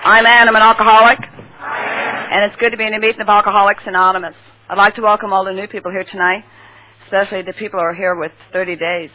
I'm Ann. I'm an alcoholic. And it's good to be in a meeting of Alcoholics Anonymous. I'd like to welcome all the new people here tonight, especially the people who are here with 30 days.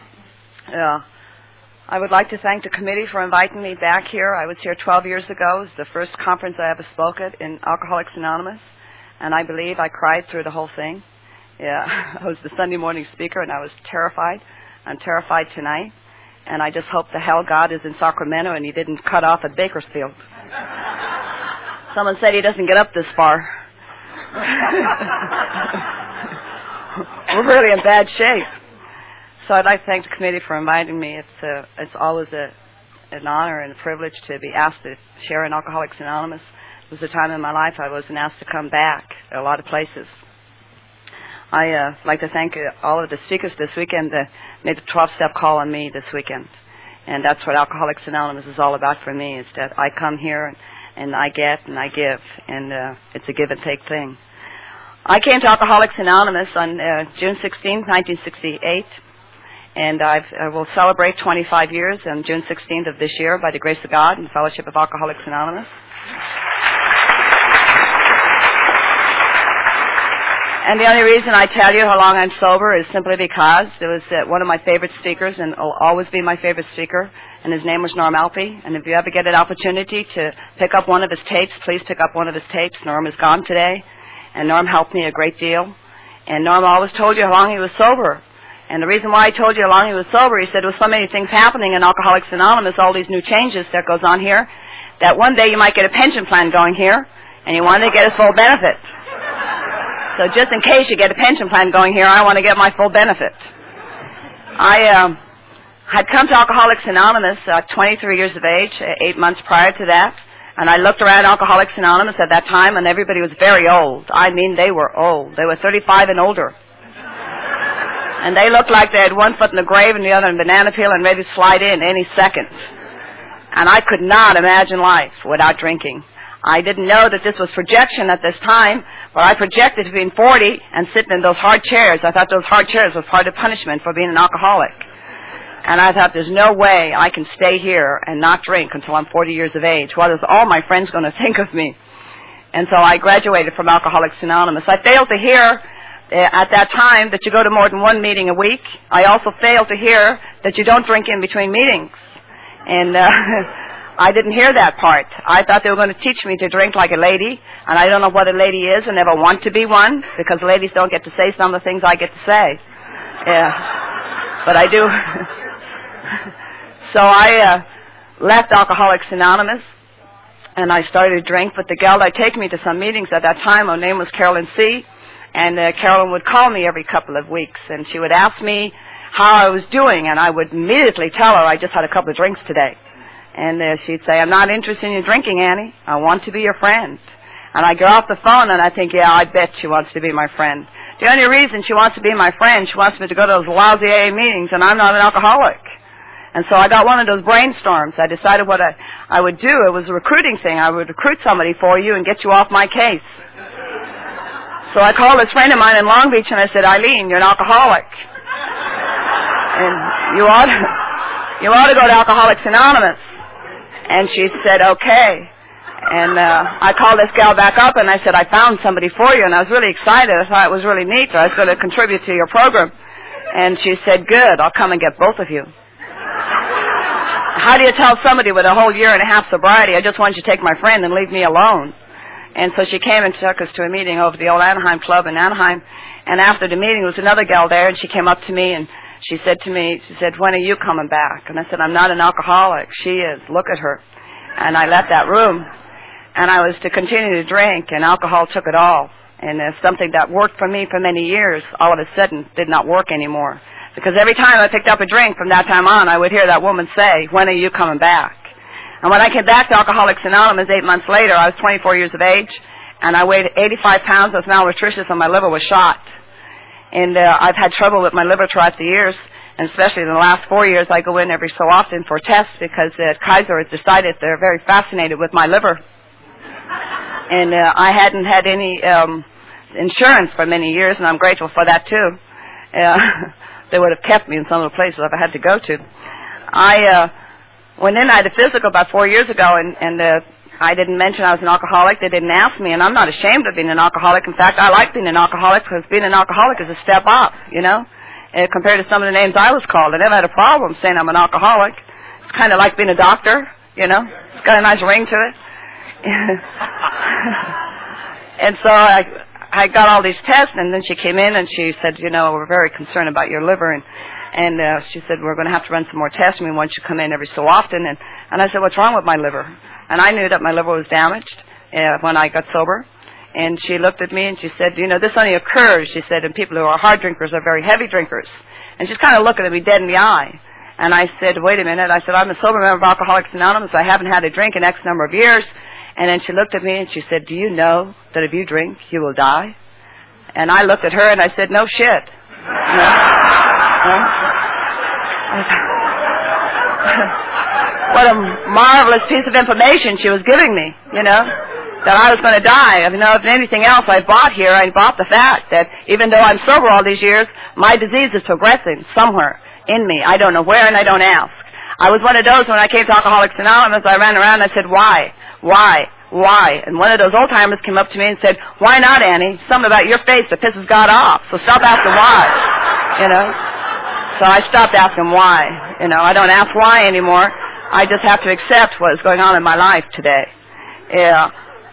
I would like to thank the committee for inviting me back here. I was here 12 years ago. It was the first conference I ever spoke at in Alcoholics Anonymous, and I believe I cried through the whole thing. I was the Sunday morning speaker, and I was terrified. I'm terrified tonight, and I just hope the hell God is in Sacramento and he didn't cut off at Bakersfield. Someone said he doesn't get up this far. We're really in bad shape. So I'd like to thank the committee for inviting me. It's always an honor and a privilege to be asked to share in Alcoholics Anonymous. It was a time in my life I wasn't asked to come back a lot of places. I like to thank all of the speakers this weekend that made the 12-step call on me this weekend. And that's what Alcoholics Anonymous is all about for me, is that I come here and I get and I give, and it's a give and take thing. I came to Alcoholics Anonymous on June 16, 1968, and I will celebrate 25 years on June 16th of this year by the grace of God and the Fellowship of Alcoholics Anonymous. And the only reason I tell you how long I'm sober is simply because there was one of my favorite speakers, and will always be my favorite speaker, and his name was Norm Alpe. And if you ever get an opportunity to pick up one of his tapes, please pick up one of his tapes. Norm is gone today, and Norm helped me a great deal. And Norm always told you how long he was sober. And the reason why I told you how long he was sober, he said, there was so many things happening in Alcoholics Anonymous, all these new changes that goes on here, that one day you might get a pension plan going here, and you want to get his full benefit. So just in case you get a pension plan going here, I want to get my full benefit. I had come to Alcoholics Anonymous 23 years of age, 8 months prior to that, and I looked around Alcoholics Anonymous at that time, and everybody was very old. I mean, they were old. They were 35 and older. And they looked like they had one foot in the grave and the other in banana peel and ready to slide in any second. And I could not imagine life without drinking. I didn't know that this was projection at this time, but I projected to being 40 and sitting in those hard chairs. I thought those hard chairs were part of punishment for being an alcoholic. And I thought, there's no way I can stay here and not drink until I'm 40 years of age. What is all my friends going to think of me? And so I graduated from Alcoholics Anonymous. I failed to hear at that time that you go to more than one meeting a week. I also failed to hear that you don't drink in between meetings. And I didn't hear that part. I thought they were going to teach me to drink like a lady, and I don't know what a lady is and never want to be one, because ladies don't get to say some of the things I get to say. Yeah, but I do. So I left Alcoholics Anonymous, and I started to drink, but the gal that take me to some meetings at that time, her name was Carolyn C., and Carolyn would call me every couple of weeks, and she would ask me how I was doing, and I would immediately tell her I just had a couple of drinks today. And she'd say, I'm not interested in your drinking, Annie. I want to be your friend. And I get off the phone and I think, yeah, I bet she wants to be my friend. The only reason she wants to be my friend, she wants me to go to those lousy AA meetings, and I'm not an alcoholic. And so I got one of those brainstorms. I decided what I would do. It was a recruiting thing. I would recruit somebody for you and get you off my case. So I called this friend of mine in Long Beach and I said, Eileen, you're an alcoholic. And you ought to go to Alcoholics Anonymous. And she said, okay. And I called this gal back up and I said, I found somebody for you. And I was really excited. I thought it was really neat. I was going to contribute to your program. And she said, good, I'll come and get both of you. How do you tell somebody with a whole year and a half sobriety, I just want you to take my friend and leave me alone? And so she came and took us to a meeting over at the old Anaheim Club in Anaheim. And after the meeting, there was another gal there, and she came up to me and she said to me, when are you coming back? And I said, I'm not an alcoholic. She is. Look at her. And I left that room. And I was to continue to drink, and alcohol took it all. And something that worked for me for many years, all of a sudden did not work anymore. Because every time I picked up a drink from that time on, I would hear that woman say, when are you coming back? And when I came back to Alcoholics Anonymous 8 months later, I was 24 years of age, and I weighed 85 pounds, I was malnutritious, and my liver was shot. And I've had trouble with my liver throughout the years, and especially in the last 4 years, I go in every so often for tests because Kaiser has decided they're very fascinated with my liver. And I hadn't had any insurance for many years, and I'm grateful for that, too. They would have kept me in some of the places if I had to go to. I went in, I had a physical about 4 years ago, and I didn't mention I was an alcoholic. They didn't ask me, and I'm not ashamed of being an alcoholic. In fact, I like being an alcoholic because being an alcoholic is a step up, compared to some of the names I was called. I never had a problem saying I'm an alcoholic. It's kind of like being a doctor, It's got a nice ring to it. And so I got all these tests, and then she came in and she said, we're very concerned about your liver, and she said, we're going to have to run some more tests, and we want you to come in every so often. And I said, what's wrong with my liver? And I knew that my liver was damaged when I got sober. And she looked at me and she said, this only occurs, she said, in people who are hard drinkers or very heavy drinkers. And she's kind of looking at me dead in the eye. And I said, wait a minute. I said, I'm a sober member of Alcoholics Anonymous. I haven't had a drink in X number of years. And then she looked at me and she said, do you know that if you drink, you will die? And I looked at her and I said, no shit. What a marvelous piece of information she was giving me, that I was going to die. If anything else I bought here, I bought the fact that even though I'm sober all these years, my disease is progressing somewhere in me. I don't know where, and I don't ask. I was one of those when I came to Alcoholics Anonymous, I ran around and I said, why? Why? And one of those old-timers came up to me and said, why not, Annie? Something about your face that pisses God off, so stop asking why, So I stopped asking why, I don't ask why anymore. I just have to accept what is going on in my life today. Yeah.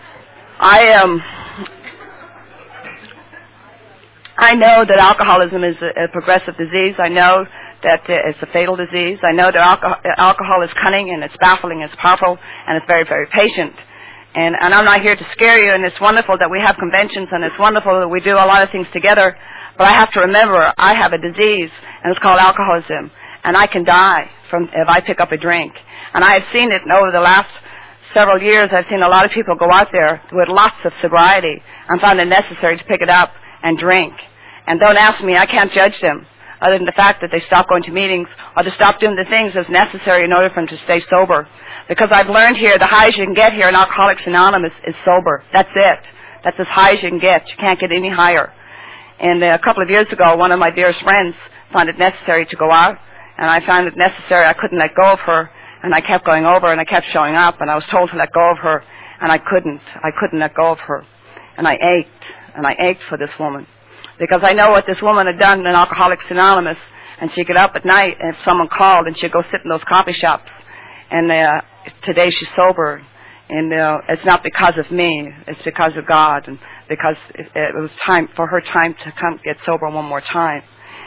I know that alcoholism is a progressive disease. I know that it's a fatal disease. I know that alcohol is cunning and it's baffling, it's powerful, and it's very, very patient. And I'm not here to scare you, and it's wonderful that we have conventions, and it's wonderful that we do a lot of things together, but I have to remember I have a disease, and it's called alcoholism, and I can die if I pick up a drink. And I have seen it over the last several years. I've seen a lot of people go out there with lots of sobriety and found it necessary to pick it up and drink. And don't ask me, I can't judge them, other than the fact that they stop going to meetings or to stop doing the things that's necessary in order for them to stay sober. Because I've learned here, the highest you can get here in Alcoholics Anonymous is sober. That's it. That's as high as you can get. You can't get any higher. And a couple of years ago, one of my dearest friends found it necessary to go out, and I found it necessary. I couldn't let go of her, and I kept going over, and I kept showing up, and I was told to let go of her, and I couldn't. I couldn't let go of her. And I ached for this woman. Because I know what this woman had done in Alcoholics Anonymous, and she'd get up at night, and if someone called, and she'd go sit in those coffee shops. And today she's sober, and it's not because of me, it's because of God, and because it was time for her time to come get sober one more time.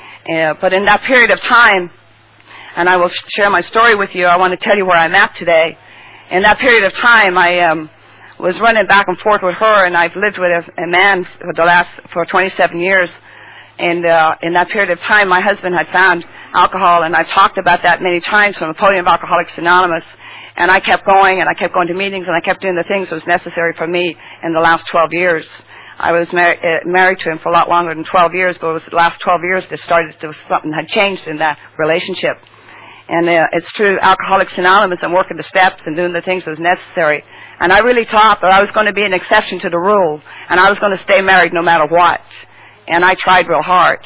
But in that period of time, and I will share my story with you, I want to tell you where I'm at today. In that period of time, I was running back and forth with her, and I've lived with a man for 27 years. And in that period of time, my husband had found alcohol, and I've talked about that many times from the podium of Alcoholics Anonymous. And I kept going, and I kept going to meetings, and I kept doing the things that was necessary for me in the last 12 years. I was married to him for a lot longer than 12 years, but it was the last 12 years that there was something had changed in that relationship. And it's through Alcoholics Anonymous and working the steps and doing the things that was necessary. And I really thought that I was going to be an exception to the rule, and I was going to stay married no matter what. And I tried real hard.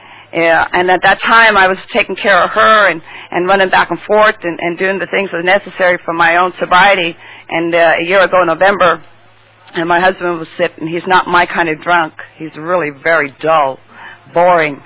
And at that time, I was taking care of her and running back and forth and doing the things that were necessary for my own sobriety. And a year ago, November, and my husband was sitting. He's not my kind of drunk. He's really very dull, boring.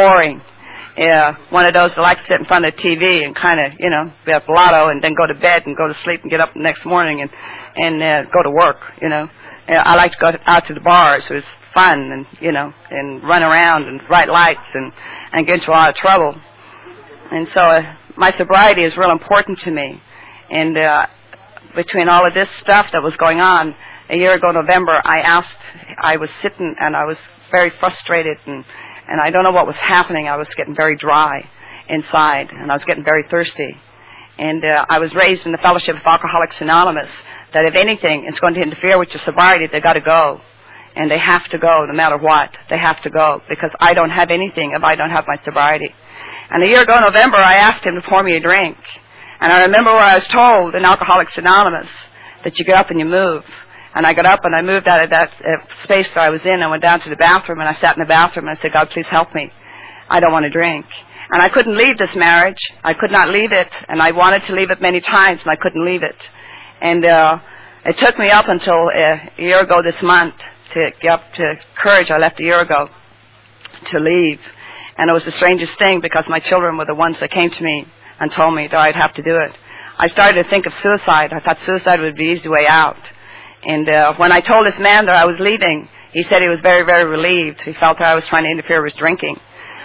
One of those that like to sit in front of the TV and kind of, be up lotto and then go to bed and go to sleep and get up the next morning and go to work, I like to go out to the bars. It was fun and run around and bright lights and get into a lot of trouble. And so my sobriety is real important to me. And between all of this stuff that was going on, a year ago, November, I was sitting and I was very frustrated and I don't know what was happening. I was getting very dry inside and I was getting very thirsty. And I was raised in the fellowship of Alcoholics Anonymous that if anything is going to interfere with your sobriety, they got to go. And they have to go no matter what. They have to go because I don't have anything if I don't have my sobriety. And a year ago, November, I asked him to pour me a drink. And I remember where I was told in Alcoholics Anonymous that you get up and you move. And I got up and I moved out of that space that I was in. I went down to the bathroom and I sat in the bathroom and I said, God, please help me. I don't want to drink. And I couldn't leave this marriage. I could not leave it. And I wanted to leave it many times and I couldn't leave it. And It took me up until a year ago this month to get up to courage. I left a year ago to leave. And it was the strangest thing because my children were the ones that came to me and told me that I'd have to do it. I started to think of suicide. I thought suicide would be the easy way out. And when I told this man that I was leaving, he said he was very, very relieved. He felt that I was trying to interfere with his drinking.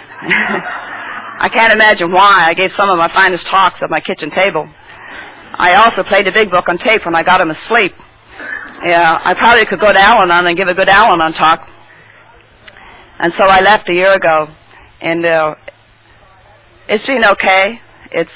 I can't imagine why. I gave some of my finest talks at my kitchen table. I also played the big book on tape when I got him asleep. Yeah, I probably could go to Al-Anon and give a good Al-Anon talk. And so I left a year ago. And it's been okay. It's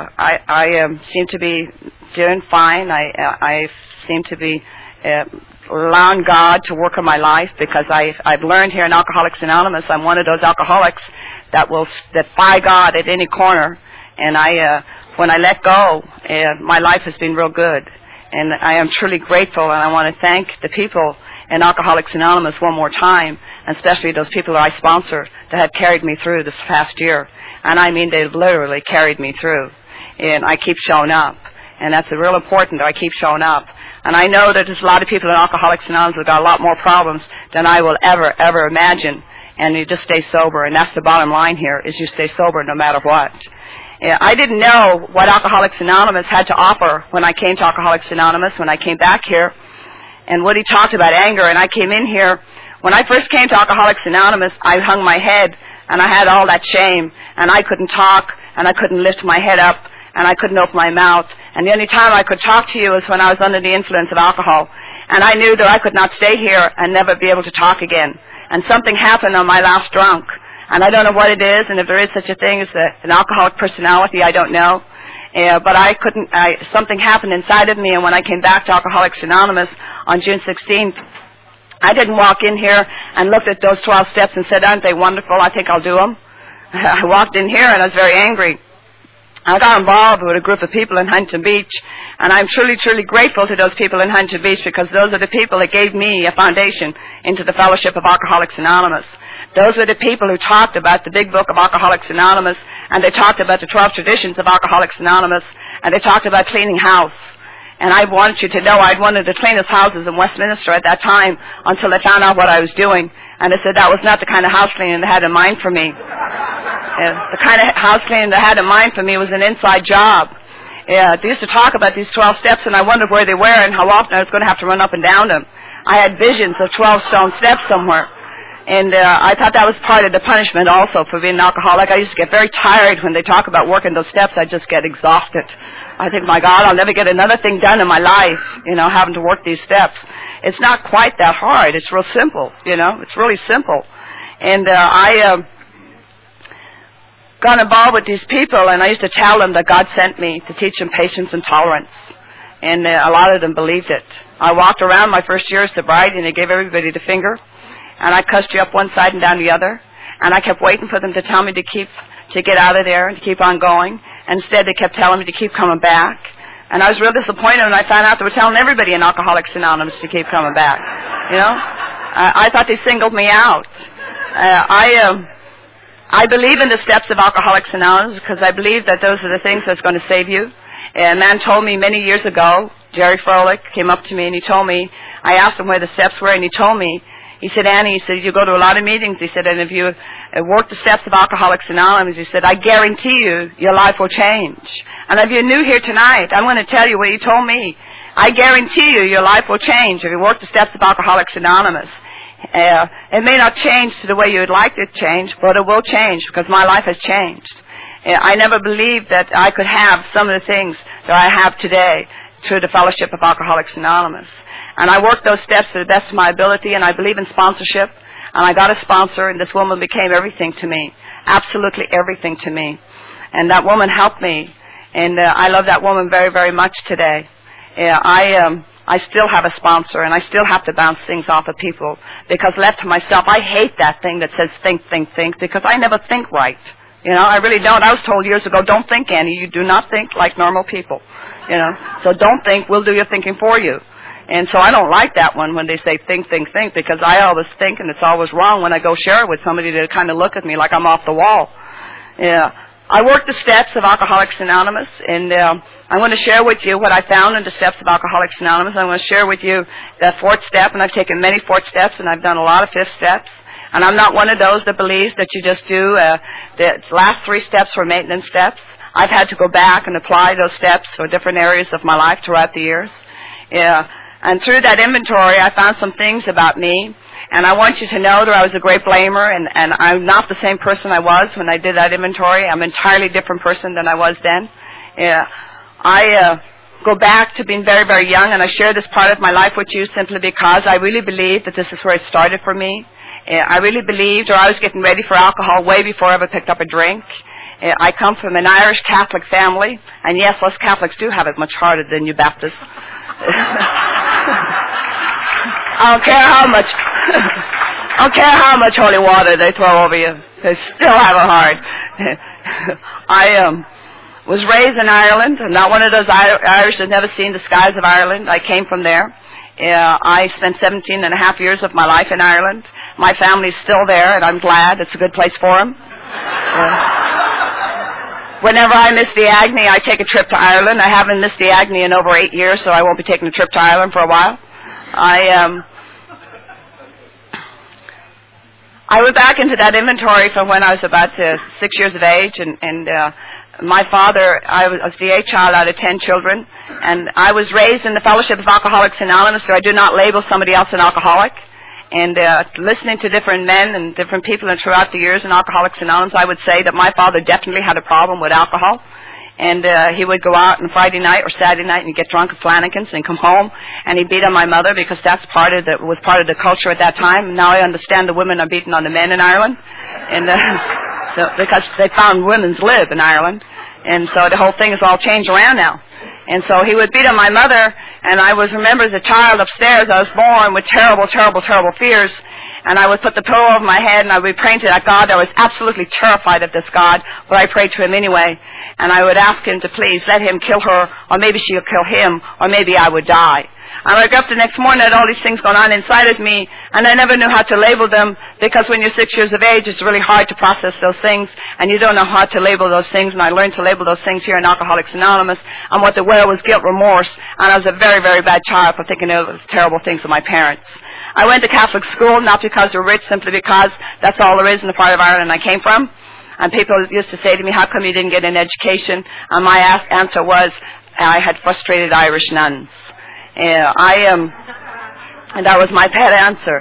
I seem to be doing fine. I seem to be allowing God to work in my life because I've learned here in Alcoholics Anonymous I'm one of those alcoholics that will defy God at any corner. And when I let go, my life has been real good. And I am truly grateful, and I want to thank the people in Alcoholics Anonymous one more time, especially those people that I sponsor that have carried me through this past year. And I mean, they've literally carried me through. And I keep showing up. And that's real important that I keep showing up. And I know that there's a lot of people in Alcoholics Anonymous that got a lot more problems than I will ever imagine. And you just stay sober. And that's the bottom line here, is you stay sober no matter what. I didn't know what Alcoholics Anonymous had to offer when I came to Alcoholics Anonymous, when I came back here. And Woody talked about anger, and I came in here. When I first came to Alcoholics Anonymous, I hung my head, and I had all that shame, and I couldn't talk, and I couldn't lift my head up, and I couldn't open my mouth. And the only time I could talk to you was when I was under the influence of alcohol. And I knew that I could not stay here and never be able to talk again. And something happened on my last drunk. And I don't know what it is, and if there is such a thing as an alcoholic personality, I don't know. But something happened inside of me, and when I came back to Alcoholics Anonymous on June 16th, I didn't walk in here and looked at those 12 steps and said, aren't they wonderful? I think I'll do them. I walked in here, and I was very angry. I got involved with a group of people in Huntington Beach, and I'm truly, truly grateful to those people in Huntington Beach because those are the people that gave me a foundation into the Fellowship of Alcoholics Anonymous. Those were the people who talked about the big book of Alcoholics Anonymous, and they talked about the 12 traditions of Alcoholics Anonymous, and they talked about cleaning house. And I want you to know I'd one of the cleanest houses in Westminster at that time until they found out what I was doing. And they said that was not the kind of house cleaning they had in mind for me. The kind of house cleaning they had in mind for me was an inside job. They used to talk about these 12 steps, and I wondered where they were and how often I was going to have to run up and down them. I had visions of 12 stone steps somewhere. And I thought that was part of the punishment also for being an alcoholic. I used to get very tired when they talk about working those steps. I just get exhausted. I think, my God, I'll never get another thing done in my life, having to work these steps. It's not quite that hard. It's real simple, It's really simple. And I got involved with these people, and I used to tell them that God sent me to teach them patience and tolerance. And a lot of them believed it. I walked around my first year of sobriety, and I gave everybody the finger. And I cussed you up one side and down the other. And I kept waiting for them to tell me to get out of there and to keep on going. And instead, they kept telling me to keep coming back. And I was real disappointed when I found out they were telling everybody in Alcoholics Anonymous to keep coming back. I thought they singled me out. I believe in the steps of Alcoholics Anonymous because I believe that those are the things that's going to save you. A man told me many years ago, Jerry Froelich came up to me and he told me, I asked him where the steps were, and he told me, he said, Annie, he said, you go to a lot of meetings, he said, and if you work the steps of Alcoholics Anonymous, he said, I guarantee you, your life will change. And if you're new here tonight, I'm going to tell you what he told me. I guarantee you, your life will change if you work the steps of Alcoholics Anonymous. It may not change to the way you would like it to change, but it will change because my life has changed. I never believed that I could have some of the things that I have today through the Fellowship of Alcoholics Anonymous. And I worked those steps to the best of my ability, and I believe in sponsorship. And I got a sponsor, and this woman became everything to me, absolutely everything to me. And that woman helped me, and I love that woman very, very much today. I still have a sponsor, and I still have to bounce things off of people, because left to myself, I hate that thing that says think, think, think, because I never think right. I really don't. I was told years ago, don't think, Annie. You do not think like normal people. So don't think. We'll do your thinking for you. And so I don't like that one when they say think, think, think, because I always think, and it's always wrong when I go share it with somebody to kind of look at me like I'm off the wall. Yeah. I worked the steps of Alcoholics Anonymous, and I'm going to share with you what I found in the steps of Alcoholics Anonymous. I'm going to share with you the fourth step, and I've taken many fourth steps, and I've done a lot of fifth steps. And I'm not one of those that believes that you just do the last three steps were maintenance steps. I've had to go back and apply those steps for different areas of my life throughout the years. Yeah. And through that inventory, I found some things about me. And I want you to know that I was a great blamer, and I'm not the same person I was when I did that inventory. I'm an entirely different person than I was then. Yeah. I go back to being very, very young, and I share this part of my life with you simply because I really believe that this is where it started for me. I really believed, or I was getting ready for alcohol way before I ever picked up a drink. I come from an Irish Catholic family, and yes, us Catholics do have it much harder than you Baptists. I don't care how much holy water they throw over you. They still have it hard. I was raised in Ireland. I'm not one of those Irish that never seen the skies of Ireland. I came from there. I spent 17 and a half years of my life in Ireland. My family's still there, and I'm glad. It's a good place for them. Whenever I miss the Agni, I take a trip to Ireland. I haven't missed the Agni in over 8 years, so I won't be taking a trip to Ireland for a while. I went back into that inventory from when I was about 6 years of age, and my father, I was the eighth child out of 10 children, and I was raised in the Fellowship of Alcoholics Anonymous, so I do not label somebody else an alcoholic. And listening to different men and different people and throughout the years in Alcoholics Anonymous, I would say that my father definitely had a problem with alcohol. And he would go out on Friday night or Saturday night and get drunk at Flanagan's and come home, and he'd beat on my mother because that's was part of the culture at that time. Now I understand the women are beating on the men in Ireland, and so because they found women's lib in Ireland, and so the whole thing has all changed around now. And so he would beat on my mother, and I remember as a child upstairs, I was born with terrible, terrible, terrible fears. And I would put the pillow over my head, and I would be praying to that God. I was absolutely terrified of this God, but I prayed to him anyway. And I would ask him to please let him kill her, or maybe she'll kill him, or maybe I would die. And I woke up the next morning, I had all these things going on inside of me, and I never knew how to label them, because when you're 6 years of age, it's really hard to process those things, and you don't know how to label those things. And I learned to label those things here in Alcoholics Anonymous, and what they were was guilt, remorse, and I was a very, very bad child for thinking of those terrible things of my parents. I went to Catholic school, not because we're rich, simply because that's all there is in the part of Ireland I came from. And people used to say to me, how come you didn't get an education? And my answer was, I had frustrated Irish nuns. And that was my pet answer.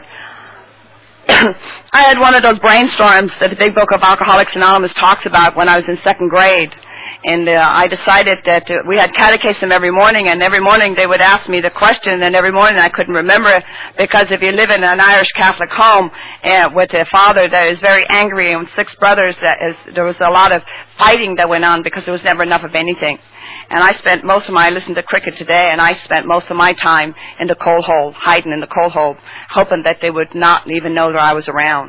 I had one of those brainstorms that the big book of Alcoholics Anonymous talks about when I was in second grade. And I decided that we had catechism every morning, and every morning they would ask me the question, and every morning I couldn't remember it, because if you live in an Irish Catholic home with a father that is very angry and 6 brothers, there was a lot of fighting that went on because there was never enough of anything. And I listened to cricket today, and I spent most of my time in the coal hole, hiding in the coal hole, hoping that they would not even know that I was around.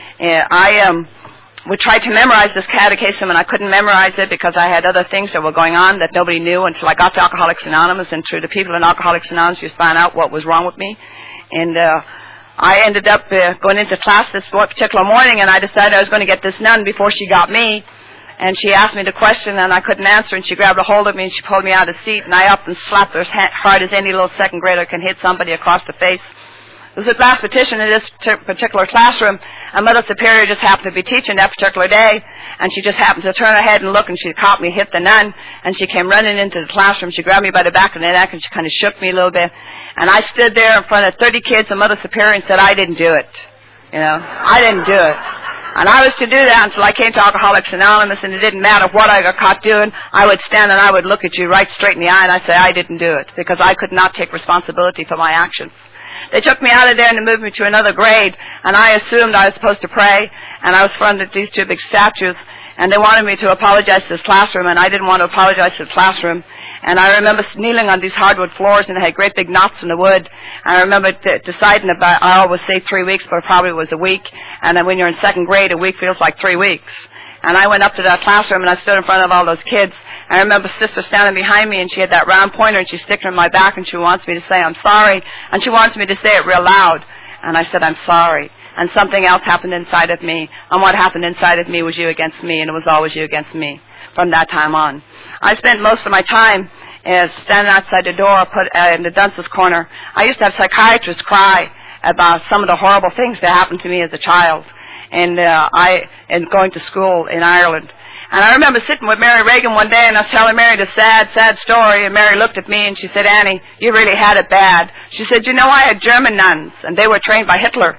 I would try to memorize this catechism, and I couldn't memorize it because I had other things that were going on that nobody knew until I got to Alcoholics Anonymous, and through the people in Alcoholics Anonymous, you found out what was wrong with me. And I ended up going into class this particular morning, and I decided I was going to get this nun before she got me. And she asked me the question, and I couldn't answer, and she grabbed a hold of me, and she pulled me out of the seat, and I up and slapped her as hard as any little second grader can hit somebody across the face. It was a class petition in this particular classroom, and Mother Superior just happened to be teaching that particular day, and she just happened to turn her head and look, and she caught me, hit the nun, and she came running into the classroom. She grabbed me by the back of the neck, and she kind of shook me a little bit, and I stood there in front of 30 kids and Mother Superior and said, I didn't do it. I didn't do it. And I was to do that until I came to Alcoholics Anonymous, and it didn't matter what I got caught doing. I would stand and I would look at you right straight in the eye, and I'd say, I didn't do it, because I could not take responsibility for my actions. They took me out of there and they moved me to another grade, and I assumed I was supposed to pray, and I was in front of these 2 big statues, and they wanted me to apologize to this classroom, and I didn't want to apologize to the classroom. And I remember kneeling on these hardwood floors, and they had great big knots in the wood. And I remember deciding about, I always say 3 weeks, but it probably was a week. And then when you're in second grade, a week feels like 3 weeks. And I went up to that classroom, and I stood in front of all those kids. I remember Sister standing behind me, and she had that round pointer, and she stuck it in my back, and she wants me to say, I'm sorry. And she wants me to say it real loud. And I said, I'm sorry. and something else happened inside of me. And what happened inside of me was you against me, and it was always you against me from that time on. I spent most of my time standing outside the door in the dunce's corner. I used to have psychiatrists cry about some of the horrible things that happened to me as a child, and going to school in Ireland. And I remember sitting with Mary Reagan one day, and I was telling Mary the sad, sad story, and Mary looked at me and she said, Annie, you really had it bad. She said, you know, I had German nuns, and they were trained by Hitler.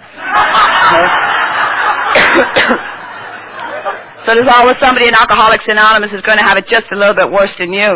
So there's always somebody in Alcoholics Anonymous who's going to have it just a little bit worse than you.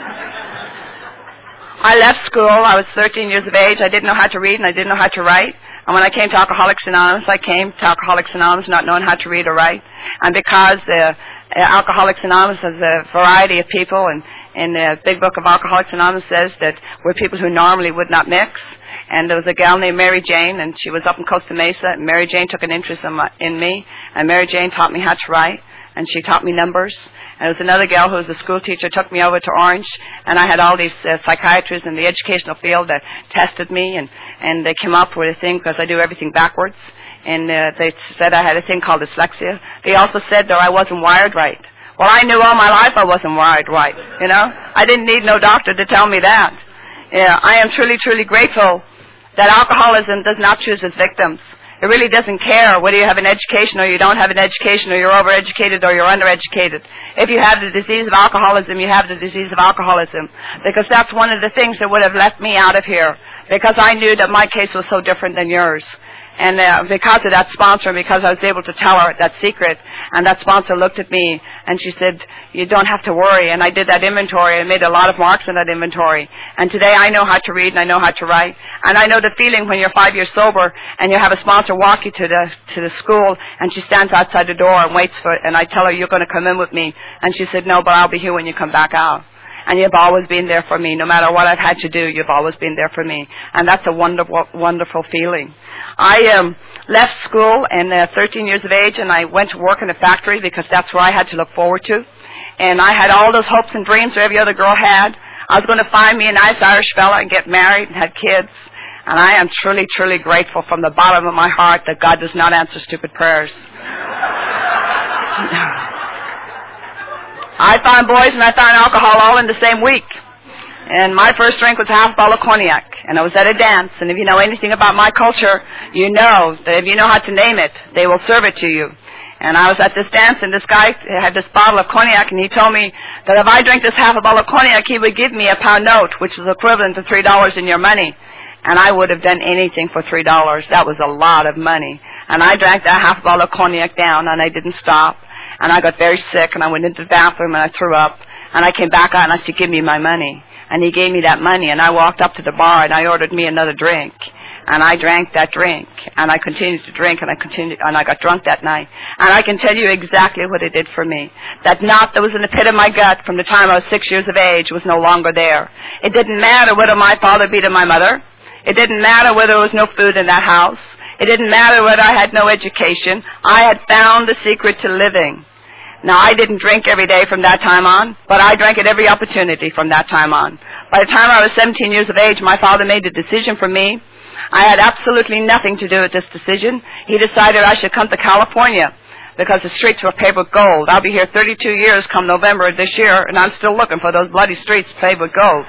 I left school. I was 13 years of age. I didn't know how to read, and I didn't know how to write. And when I came to Alcoholics Anonymous, I came to Alcoholics Anonymous not knowing how to read or write. And because Alcoholics Anonymous has a variety of people, and the Big Book of Alcoholics Anonymous says that we're people who normally would not mix. And there was a gal named Mary Jane, and she was up in Costa Mesa, and Mary Jane took an interest in me, and Mary Jane taught me how to write, and she taught me numbers. And there was another gal who was a school teacher, took me over to Orange, and I had all these psychiatrists in the educational field that tested me, and they came up with a thing, because I do everything backwards, and they said I had a thing called dyslexia. They also said that I wasn't wired right. Well, I knew all my life I wasn't wired right, you know. I didn't need no doctor to tell me that. Yeah, I am truly, truly grateful that alcoholism does not choose its victims. It really doesn't care whether you have an education or you don't have an education, or you're overeducated or you're undereducated. If you have the disease of alcoholism, you have the disease of alcoholism. Because that's one of the things that would have left me out of here. Because I knew that my case was so different than yours. And because of that sponsor, because I was able to tell her that secret, and that sponsor looked at me and she said, you don't have to worry. And I did that inventory and made a lot of marks in that inventory. And today I know how to read and I know how to write. And I know the feeling when you're 5 years sober and you have a sponsor walk you to the school, and she stands outside the door and waits for it, and I tell her, you're going to come in with me. And she said, no, but I'll be here when you come back out. And you've always been there for me. No matter what I've had to do, you've always been there for me. And that's a wonderful, wonderful feeling. I left school at 13 years of age, and I went to work in a factory because that's where I had to look forward to. And I had all those hopes and dreams that every other girl had. I was going to find me a nice Irish fella and get married and have kids. And I am truly, truly grateful from the bottom of my heart that God does not answer stupid prayers. I found boys and I found alcohol all in the same week. And my first drink was half a bottle of cognac. And I was at a dance. And if you know anything about my culture, you know that if you know how to name it, they will serve it to you. And I was at this dance, and this guy had this bottle of cognac, and he told me that if I drank this half a bottle of cognac, he would give me a pound note, which was equivalent to $3 in your money. And I would have done anything for $3. That was a lot of money. And I drank that half a bottle of cognac down, and I didn't stop. And I got very sick, and I went into the bathroom, and I threw up. And I came back out, and I said, give me my money. And he gave me that money, and I walked up to the bar, and I ordered me another drink. And I drank that drink, and I continued to drink, and I got drunk that night. And I can tell you exactly what it did for me. That knot that was in the pit of my gut from the time I was 6 years of age was no longer there. It didn't matter whether my father beat my mother. It didn't matter whether there was no food in that house. It didn't matter whether I had no education. I had found the secret to living. Now, I didn't drink every day from that time on, but I drank at every opportunity from that time on. By the time I was 17 years of age, my father made a decision for me. I had absolutely nothing to do with this decision. He decided I should come to California because the streets were paved with gold. I'll be here 32 years come November of this year, and I'm still looking for those bloody streets paved with gold.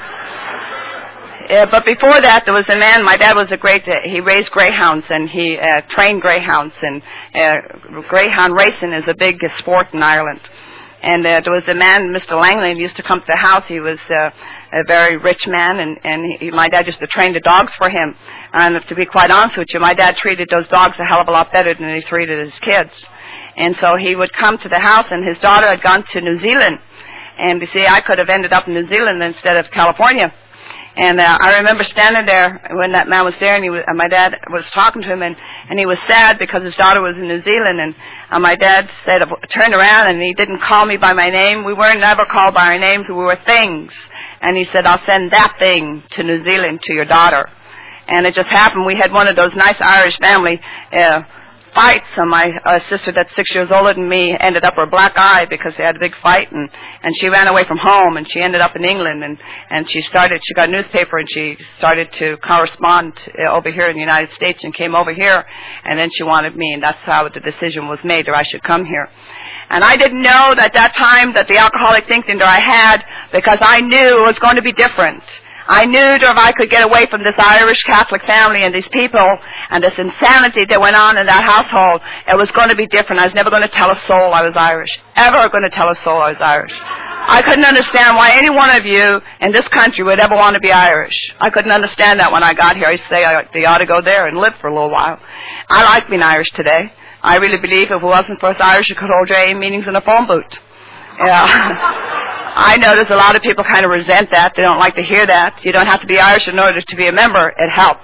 But before that, there was a man, my dad was he raised greyhounds, and he trained greyhounds, and greyhound racing is a big sport in Ireland. And there was a man, Mr. Langley, who used to come to the house. He was a very rich man, and my dad used to train the dogs for him. And to be quite honest with you, my dad treated those dogs a hell of a lot better than he treated his kids. And so he would come to the house, and his daughter had gone to New Zealand. And you see, I could have ended up in New Zealand instead of California. And I remember standing there when that man was there, and my dad was talking to him, and he was sad because his daughter was in New Zealand. And my dad said, turned around, and he didn't call me by my name. We weren't never called by our names. We were things. And he said, I'll send that thing to New Zealand to your daughter. And it just happened. We had one of those nice Irish family fights, and my sister that's 6 years older than me ended up with a black eye because they had a big fight, and she ran away from home, and she ended up in England, and she got a newspaper, and she started to correspond over here in the United States and came over here, and then she wanted me, and that's how the decision was made that I should come here. And I didn't know at that time that the alcoholic thinking that I had, because I knew it was going to be different. I knew that if I could get away from this Irish Catholic family and these people and this insanity that went on in that household, it was going to be different. I was never going to tell a soul I was Irish. Ever going to tell a soul I was Irish. I couldn't understand why any one of you in this country would ever want to be Irish. I couldn't understand that when I got here. I used to say they ought to go there and live for a little while. I like being Irish today. I really believe if it wasn't for us Irish, you could hold your AA meetings in a phone booth. Yeah. I know there's a lot of people kind of resent that. They don't like to hear that. You don't have to be Irish in order to be a member. It helps.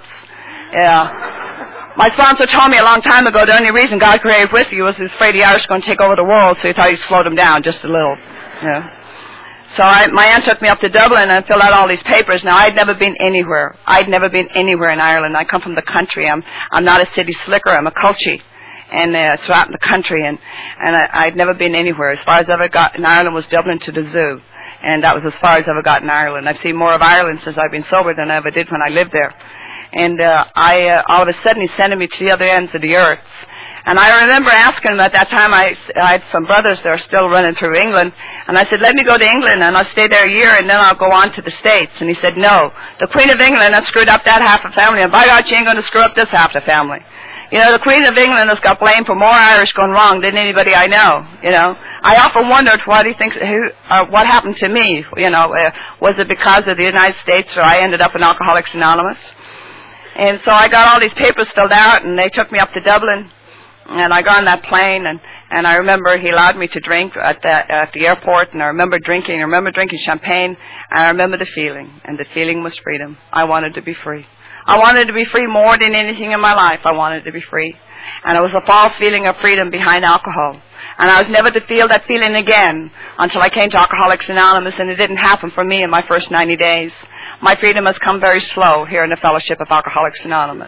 Yeah. My sponsor told me a long time ago the only reason God created with you was he was afraid the Irish were going to take over the world, so he thought he'd slow them down just a little. Yeah. So my aunt took me up to Dublin and filled out all these papers. Now, I'd never been anywhere. I'd never been anywhere in Ireland. I come from the country. I'm not a city slicker. I'm a culture. And so out in the country, and I'd never been anywhere. As far as I ever got in Ireland was Dublin to the zoo, and that was as far as I ever got in Ireland. I've seen more of Ireland since I've been sober than I ever did when I lived there. And all of a sudden he sent me to the other ends of the earth. And I remember asking him at that time, I had some brothers that are still running through England, and I said, let me go to England, and I'll stay there a year, and then I'll go on to the States. And he said, no, the Queen of England has screwed up that half of the family, and by God, she ain't going to screw up this half of the family. You know, the Queen of England has got blamed for more Irish going wrong than anybody I know, you know. I often wondered what he thinks, what happened to me, you know. Was it because of the United States, or I ended up in Alcoholics Anonymous? And so I got all these papers filled out, and they took me up to Dublin, and I got on that plane, and I remember he allowed me to drink at the airport, and I remember drinking champagne, and I remember the feeling, and the feeling was freedom. I wanted to be free. I wanted to be free more than anything in my life. I wanted to be free. And it was a false feeling of freedom behind alcohol. And I was never to feel that feeling again until I came to Alcoholics Anonymous, and it didn't happen for me in my first 90 days. My freedom has come very slow here in the Fellowship of Alcoholics Anonymous.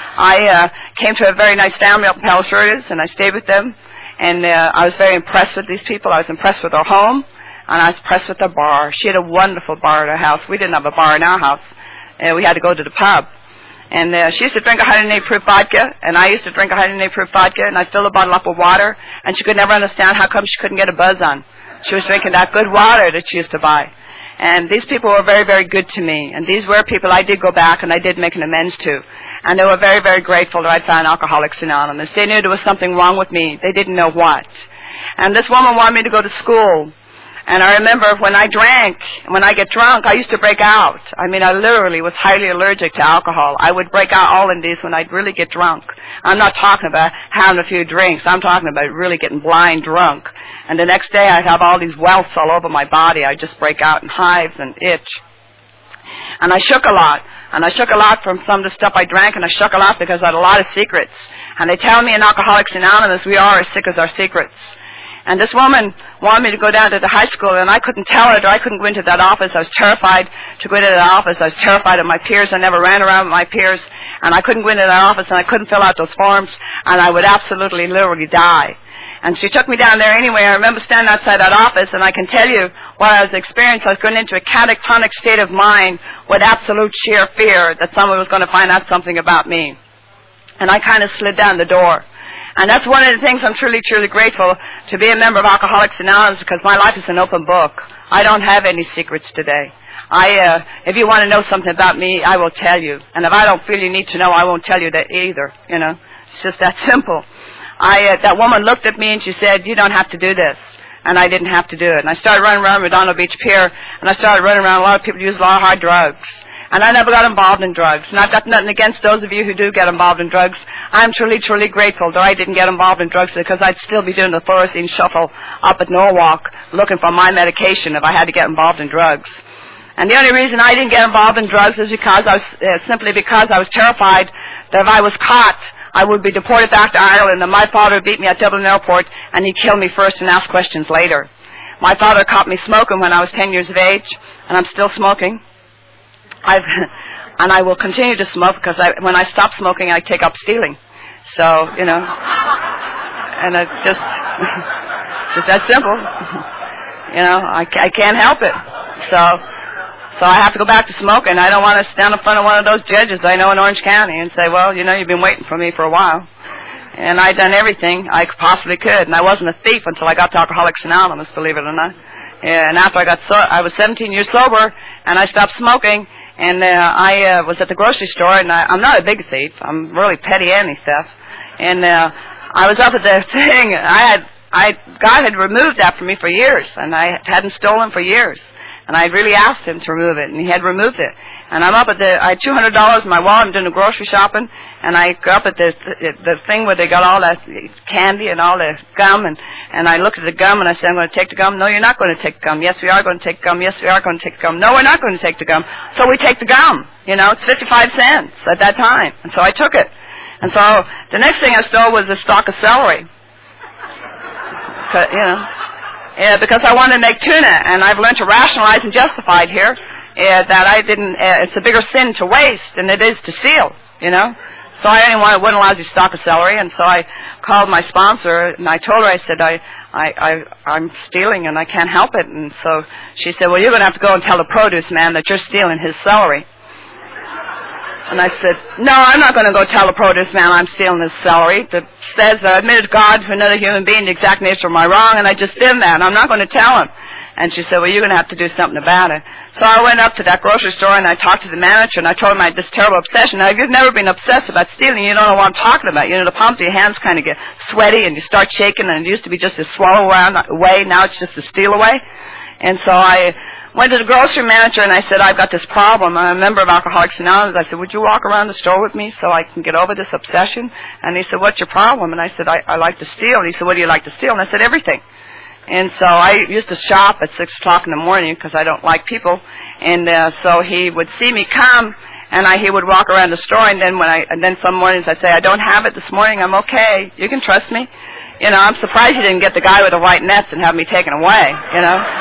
I came to a very nice family up in Palos Verdes, and I stayed with them. And I was very impressed with these people. I was impressed with their home, and I was impressed with their bar. She had a wonderful bar at her house. We didn't have a bar in our house. We had to go to the pub. And she used to drink 108 proof vodka, and I used to drink 108 proof vodka, and I'd fill the bottle up with water, and she could never understand how come she couldn't get a buzz on. She was drinking that good water that she used to buy. And these people were very, very good to me. And these were people I did go back and I did make an amends to. And they were very, very grateful that I'd found Alcoholics Anonymous. They knew there was something wrong with me. They didn't know what. And this woman wanted me to go to school. And I remember when I drank, when I get drunk, I used to break out. I mean, I literally was highly allergic to alcohol. I would break out all in these when I'd really get drunk. I'm not talking about having a few drinks. I'm talking about really getting blind drunk. And the next day I'd have all these welts all over my body. I'd just break out in hives and itch. And I shook a lot. And I shook a lot from some of the stuff I drank, and I shook a lot because I had a lot of secrets. And they tell me in Alcoholics Anonymous, we are as sick as our secrets. And this woman wanted me to go down to the high school, and I couldn't tell her, or I couldn't go into that office. I was terrified to go into that office. I was terrified of my peers. I never ran around with my peers, and I couldn't go into that office, and I couldn't fill out those forms, and I would absolutely, literally die. And she took me down there anyway. I remember standing outside that office, and I can tell you what I was experiencing. I was going into a catatonic state of mind with absolute sheer fear that someone was going to find out something about me. And I kind of slid down the door. And that's one of the things I'm truly, truly grateful to be a member of Alcoholics Anonymous, because my life is an open book. I don't have any secrets today. If you want to know something about me, I will tell you. And if I don't feel you need to know, I won't tell you that either. You know, it's just that simple. That woman looked at me and she said, you don't have to do this. And I didn't have to do it. And I started running around Redondo Beach Pier, and I started running around. A lot of people use a lot of hard drugs. And I never got involved in drugs. And I've got nothing against those of you who do get involved in drugs. I'm truly, truly grateful that I didn't get involved in drugs, because I'd still be doing the fluorescein shuffle up at Norwalk looking for my medication if I had to get involved in drugs. And the only reason I didn't get involved in drugs is because simply because I was terrified that if I was caught, I would be deported back to Ireland, and my father would beat me at Dublin Airport, and he'd kill me first and ask questions later. My father caught me smoking when I was 10 years of age, and I'm still smoking. And I will continue to smoke, because when I stop smoking, I take up stealing. So, you know, and it's just that simple. You know, I can't help it. So I have to go back to smoking. I don't want to stand in front of one of those judges I know in Orange County and say, well, you know, you've been waiting for me for a while. And I'd done everything I possibly could. And I wasn't a thief until I got to Alcoholics Anonymous, believe it or not. And after I was 17 years sober, and I stopped smoking. And I was at the grocery store, and I'm not a big thief. I'm really petty anti-theft. And I was up at the thing. God had removed that from me for years, and I hadn't stolen for years. And I really asked him to remove it, and he had removed it. And I'm up at I had $200 in my wallet. I'm doing the grocery shopping, and I go up at the thing where they got all that candy and all the gum, and I looked at the gum, and I said, I'm going to take the gum. No, you're not going to take the gum. Yes, we are going to take the gum. Yes, we are going to take the gum. No, we're not going to take the gum. So we take the gum. You know, it's 55 cents at that time. And so I took it. And so the next thing I stole was a stalk of celery. You know. Yeah, because I wanted to make tuna, and I've learned to rationalize and justify it here, that I didn't, it's a bigger sin to waste than it is to steal, you know. So I wouldn't allow you to stock a celery, and so I called my sponsor, and I told her, I said, I'm stealing, and I can't help it. And so she said, well, you're going to have to go and tell the produce man that you're stealing his celery. And I said, no, I'm not going to go tell the produce man I'm stealing his celery. That says I admitted God to another human being, the exact nature of my wrong, and I just did that. I'm not going to tell him. And she said, well, you're going to have to do something about it. So I went up to that grocery store, and I talked to the manager, and I told him I had this terrible obsession. Now, if you've never been obsessed about stealing, you don't know what I'm talking about. You know, the palms of your hands kind of get sweaty, and you start shaking, and it used to be just a swallow away. Now it's just a steal away. And so I went to the grocery manager, and I said, I've got this problem. I'm a member of Alcoholics Anonymous. I said, would you walk around the store with me so I can get over this obsession? And he said, what's your problem? And I said, I like to steal. And he said, what do you like to steal? And I said, everything. And so I used to shop at 6 o'clock in the morning because I don't like people. And so he would see me come, and he would walk around the store. And then some mornings I'd say, I don't have it this morning. I'm okay. You can trust me. You know, I'm surprised you didn't get the guy with the white nets and have me taken away, you know.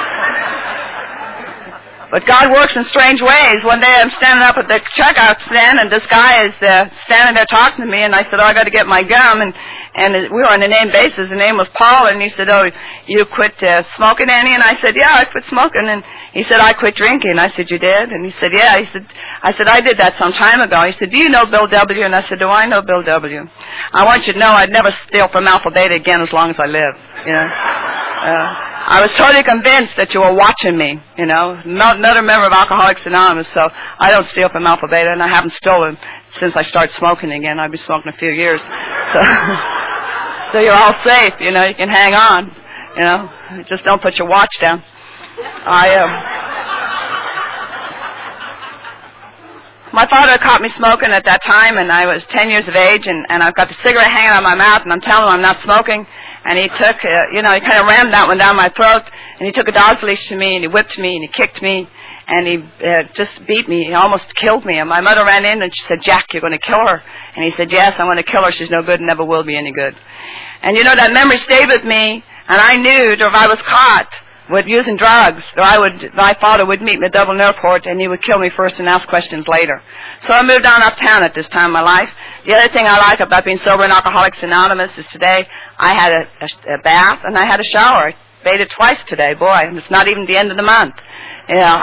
But God works in strange ways. One day I'm standing up at the checkout stand, and this guy is standing there talking to me, and I said, I got to get my gum, and we were on a name basis. The name was Paul, and he said, oh, you quit smoking, Annie? And I said, yeah, I quit smoking. And he said, I quit drinking. I said, you did? And he said, yeah. I said, I did that some time ago. He said, do you know Bill W? And I said, do I know Bill W? I want you to know I'd never steal from Alpha Beta again as long as I live, you know. I was totally convinced that you were watching me, you know. Another member of Alcoholics Anonymous, so I don't steal from Alpha Beta, and I haven't stolen since I started smoking again. I've been smoking a few years. So you're all safe, you know. You can hang on, you know. Just don't put your watch down. My father caught me smoking at that time, and I was 10 years of age, and I've got the cigarette hanging out of my mouth, and I'm telling him I'm not smoking. And he took, he kind of rammed that one down my throat, and he took a dog's leash to me, and he whipped me, and he kicked me, and he just beat me. He almost killed me. And my mother ran in, and she said, Jack, you're going to kill her. And he said, yes, I'm going to kill her. She's no good and never will be any good. And, you know, that memory stayed with me, and I knew that if I was caught with using drugs, my father would meet me at Dublin Airport, and he would kill me first and ask questions later. So I moved on uptown at this time in my life. The other thing I like about being sober in Alcoholics Anonymous is today I had a bath and I had a shower. I bathed twice today, boy, and it's not even the end of the month. You know,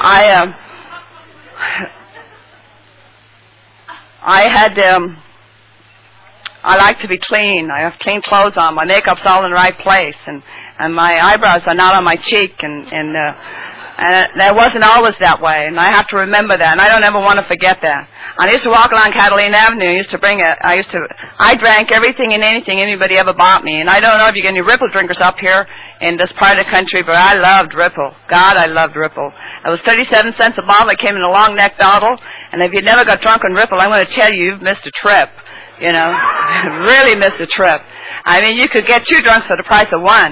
I like to be clean. I have clean clothes on. My makeup's all in the right place, and my eyebrows are not on my cheek, and that wasn't always that way, and I have to remember that, and I don't ever want to forget that. I used to walk along Catalina Avenue. I drank everything and anything anybody ever bought me, and I don't know if you get any Ripple drinkers up here in this part of the country, but I loved Ripple. God, I loved Ripple. It was 37 cents a bottle. It came in a long neck bottle, and if you never got drunk on Ripple, I'm going to tell you, you've missed a trip. You know, really missed a trip. I mean, you could get 2 drunks for the price of 1.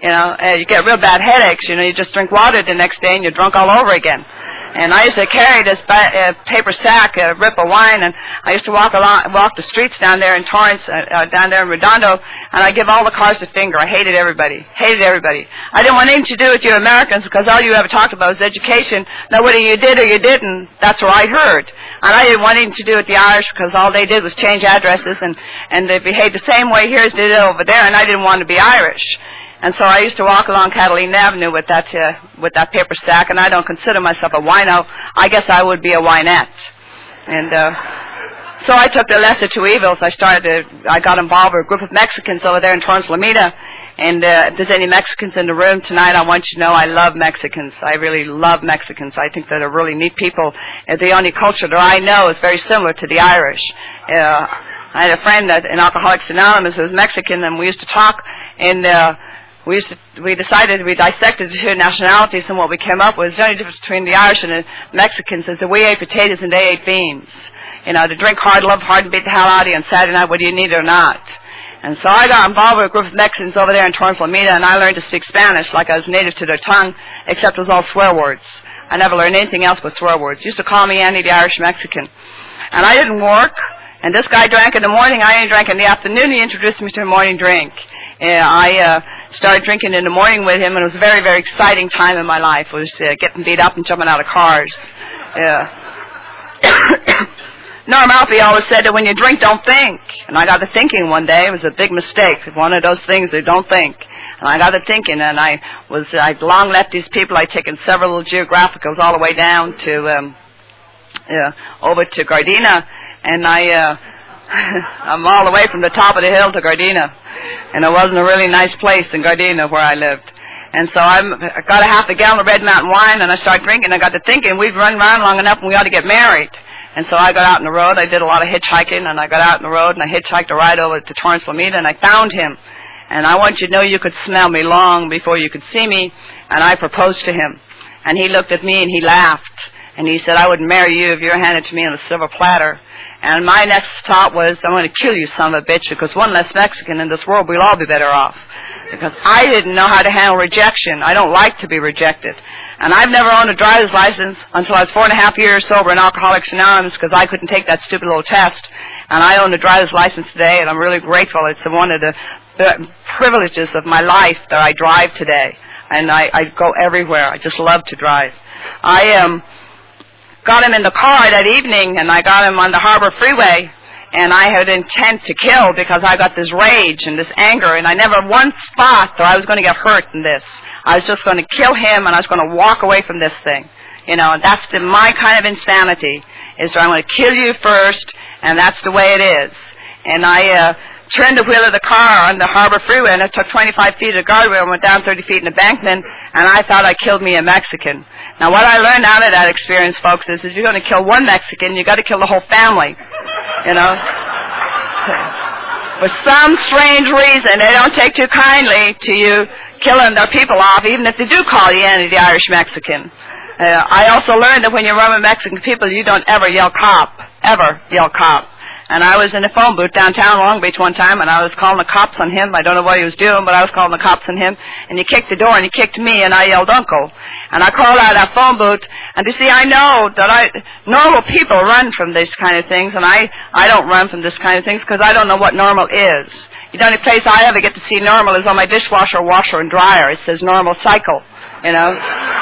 You know, you get real bad headaches. You know, you just drink water the next day and you're drunk all over again. And I used to carry this paper sack, a rip of wine, and I used to walk the streets down there in Torrance, down there in Redondo, and I give all the cars a finger. I hated everybody. I didn't want anything to do with you Americans because all you ever talked about was education. Now, whether you did or you didn't, that's what I heard. And I didn't want anything to do with the Irish because all they did was change addresses, and they behaved the same way here as they did over there, and I didn't want to be Irish. And so I used to walk along Catalina Avenue with that paper sack, and I don't consider myself a wino. I guess I would be a winette. And so I took the lesser two evils. I got involved with a group of Mexicans over there in Torrance Lameda. And if there's any Mexicans in the room tonight, I want you to know I love Mexicans. I really love Mexicans. I think that they're really neat people. And the only culture that I know is very similar to the Irish. I had a friend in Alcoholics Anonymous who was Mexican, and we used to talk, and we dissected the two nationalities, and what we came up with, the only difference between the Irish and the Mexicans is that we ate potatoes and they ate beans. You know, to drink hard, love hard, and beat the hell out of you on Saturday night, whether you need it or not. And so I got involved with a group of Mexicans over there in Torrance Lameda, and I learned to speak Spanish like I was native to their tongue, except it was all swear words. I never learned anything else but swear words. Used to call me Annie the Irish Mexican. And I didn't work, and this guy drank in the morning, I only drank in the afternoon. He introduced me to a morning drink. I started drinking in the morning with him, and it was a very, very exciting time in my life. It was getting beat up and jumping out of cars. Norm Alfie always said that when you drink, don't think. And I got to thinking one day. It was a big mistake. One of those things that don't think. And I got to thinking, and I'd long left these people. I'd taken several geographicals all the way down to over to Gardena, and I'm all the way from the top of the hill to Gardena, and it wasn't a really nice place in Gardena where I lived. And so I got a half a gallon of Red Mountain wine, and I started drinking. I got to thinking, we've run around long enough, and we ought to get married. And so I got out on the road. I did a lot of hitchhiking, and I got out on the road, and I hitchhiked a ride over to Torrance Lameda, and I found him. And I want you to know you could smell me long before you could see me, and I proposed to him. And he looked at me, and he laughed. And he said, I wouldn't marry you if you were handed to me on a silver platter. And my next thought was, I'm going to kill you, son of a bitch, because one less Mexican in this world, we'll all be better off. Because I didn't know how to handle rejection. I don't like to be rejected. And I've never owned a driver's license until I was 4.5 years sober in Alcoholics Anonymous because I couldn't take that stupid little test. And I own a driver's license today, and I'm really grateful. It's one of the privileges of my life that I drive today. And I go everywhere. I just love to drive. I got him in the car that evening, and I got him on the Harbor Freeway, and I had intent to kill because I got this rage and this anger, and I never once thought that I was going to get hurt in this. I was just going to kill him, and I was going to walk away from this thing. You know, and that's my kind of insanity, is that I'm going to kill you first, and that's the way it is. And I turned the wheel of the car on the Harbor Freeway, and I took 25 feet of the guardrail and went down 30 feet in the embankment, and I thought I killed me a Mexican. Now, what I learned out of that experience, folks, is if you're going to kill one Mexican, you got to kill the whole family, you know. For some strange reason, they don't take too kindly to you killing their people off, even if they do call you Annie the Irish Mexican. I also learned that when you're around Mexican people, you don't ever yell cop, ever yell cop. And I was in a phone booth downtown Long Beach one time, and I was calling the cops on him. I don't know what he was doing, but I was calling the cops on him. And he kicked the door, and he kicked me, and I yelled, Uncle. And I called out of that phone booth. And you see, I know that normal people run from these kind of things, and I don't run from this kind of things because I don't know what normal is. The only place I ever get to see normal is on my dishwasher, washer, and dryer. It says normal cycle, you know.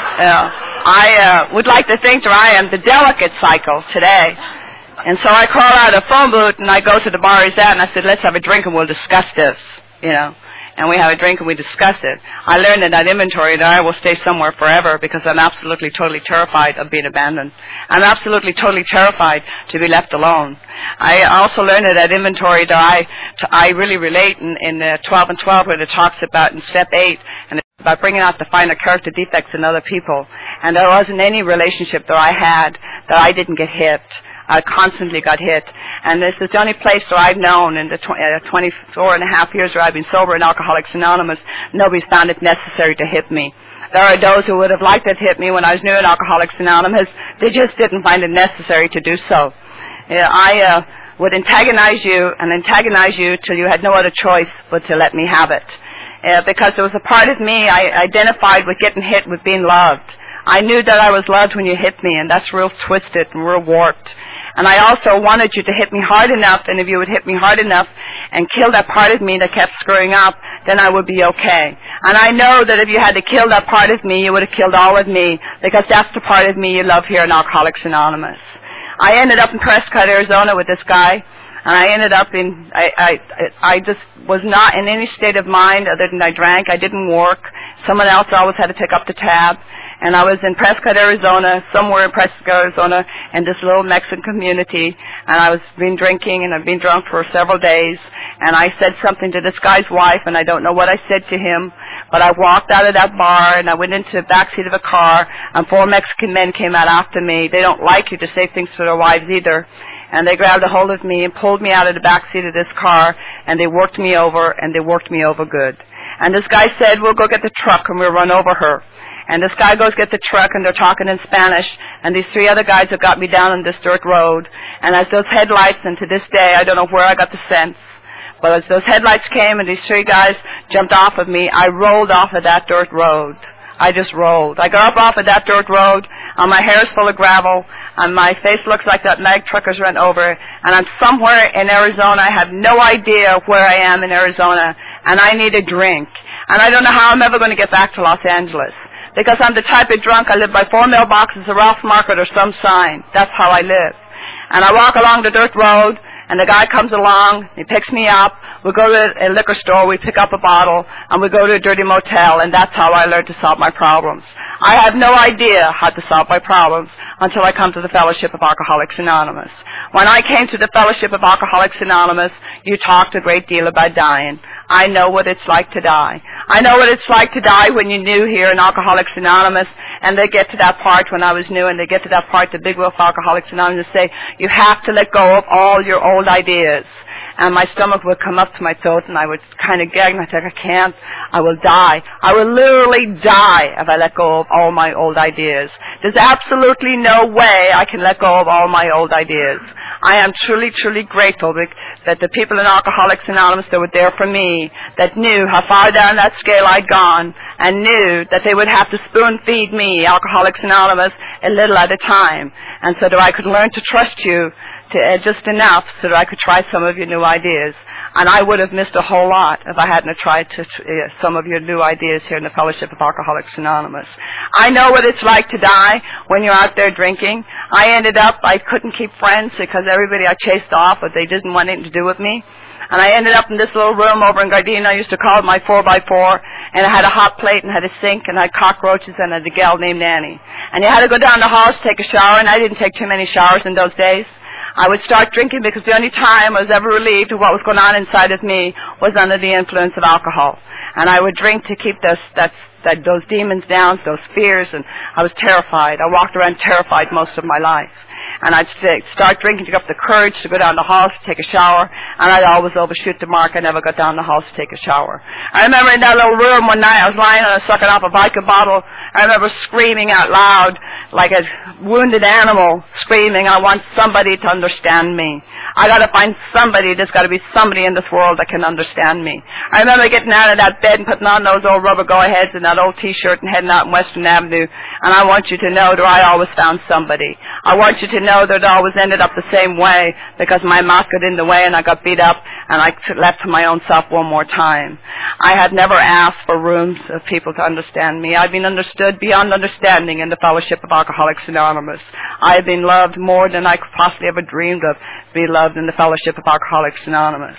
I would like to think that I am the delicate cycle today. And so I call out of the phone booth, and I go to the bar he's at, and I said, let's have a drink, and we'll discuss this, you know. And we have a drink, and we discuss it. I learned in that inventory that I will stay somewhere forever because I'm absolutely, totally terrified of being abandoned. I'm absolutely, totally terrified to be left alone. I also learned in that inventory that I really relate in 12 and 12 where it talks about in step 8, and it's about bringing out the finer character defects in other people. And there wasn't any relationship that I had that I didn't get hit. I constantly got hit. And this is the only place where I've known in the 24 and a half years where I've been sober in Alcoholics Anonymous, nobody's found it necessary to hit me. There are those who would have liked to hit me when I was new in Alcoholics Anonymous. They just didn't find it necessary to do so. I would antagonize you till you had no other choice but to let me have it. because there was a part of me I identified with getting hit with being loved. I knew that I was loved when you hit me, and that's real twisted and real warped. And I also wanted you to hit me hard enough, and if you would hit me hard enough and kill that part of me that kept screwing up, then I would be okay. And I know that if you had to kill that part of me, you would have killed all of me, because that's the part of me you love here in Alcoholics Anonymous. I ended up in Prescott, Arizona with this guy, and I ended up in, I just was not in any state of mind other than I drank. I didn't work. Someone else always had to pick up the tab. And I was in Prescott, Arizona, somewhere in Prescott, Arizona, in this little Mexican community, and I was been drinking, and I've been drunk for several days, and I said something to this guy's wife, and I don't know what I said to him, but I walked out of that bar, and I went into the backseat of a car, and 4 Mexican men came out after me. They don't like you to say things to their wives either. And they grabbed a hold of me and pulled me out of the backseat of this car, and they worked me over, and they worked me over good. And this guy said, we'll go get the truck, and we'll run over her. And this guy goes get the truck, and they're talking in Spanish, and these 3 other guys have got me down on this dirt road. And as those headlights, and to this day, I don't know where I got the sense, but as those headlights came and these 3 guys jumped off of me, I rolled off of that dirt road. I just rolled. I got up off of that dirt road, and my hair is full of gravel, and my face looks like that mag truck has run over, and I'm somewhere in Arizona. I have no idea where I am in Arizona, and I need a drink. And I don't know how I'm ever going to get back to Los Angeles, because I'm the type of drunk. I live by 4 mailboxes, a Ralph Market, or some sign. That's how I live. And I walk along the dirt road, and the guy comes along, he picks me up, we go to a liquor store, we pick up a bottle, and we go to a dirty motel, and that's how I learned to solve my problems. I have no idea how to solve my problems until I come to the Fellowship of Alcoholics Anonymous. When I came to the Fellowship of Alcoholics Anonymous, you talked a great deal about dying. I know what it's like to die. I know what it's like to die when you're new here in Alcoholics Anonymous, and they get to that part when I was new, and they get to that part, the Big Wolf Alcoholics Anonymous say, you have to let go of all your old ideas. And my stomach would come up to my throat, and I would kind of gag, and I'd say, I can't, I will die. I will literally die if I let go of all my old ideas. There's absolutely no way I can let go of all my old ideas. I am truly, truly grateful that the people in Alcoholics Anonymous that were there for me, that knew how far down that scale I'd gone, and knew that they would have to spoon-feed me, Alcoholics Anonymous, a little at a time, and so that I could learn to trust you just enough so that I could try some of your new ideas. And I would have missed a whole lot if I hadn't tried some of your new ideas here in the Fellowship of Alcoholics Anonymous. I know what it's like to die when you're out there drinking. I couldn't keep friends because everybody I chased off, but they didn't want anything to do with me. And I ended up in this little room over in Gardena. I used to call it my 4x4, and I had a hot plate and had a sink and I had cockroaches and I had a gal named Nanny. And you had to go down the hall to take a shower, and I didn't take too many showers in those days. I would start drinking because the only time I was ever relieved of what was going on inside of me was under the influence of alcohol. And I would drink to keep those demons down, those fears, and I was terrified. I walked around terrified most of my life. And I'd start drinking to get up the courage to go down the halls to take a shower, and I'd always overshoot the mark. I never got down the halls to take a shower. I remember in that little room one night, I was lying on a sucking off a vodka bottle. I remember screaming out loud like a wounded animal, screaming, I want somebody to understand me. I got to find somebody. There's got to be somebody in this world that can understand me. I remember getting out of that bed and putting on those old rubber go-aheads and that old T-shirt and heading out on Western Avenue. And I want you to know that I always found somebody. I want you to know that it always ended up the same way because my mouth got in the way and I got beat up and I left to my own self one more time. I had never asked for rooms of people to understand me. I've been understood beyond understanding in the Fellowship of Alcoholics Anonymous. I have been loved more than I could possibly ever dreamed of be loved in the Fellowship of Alcoholics Anonymous.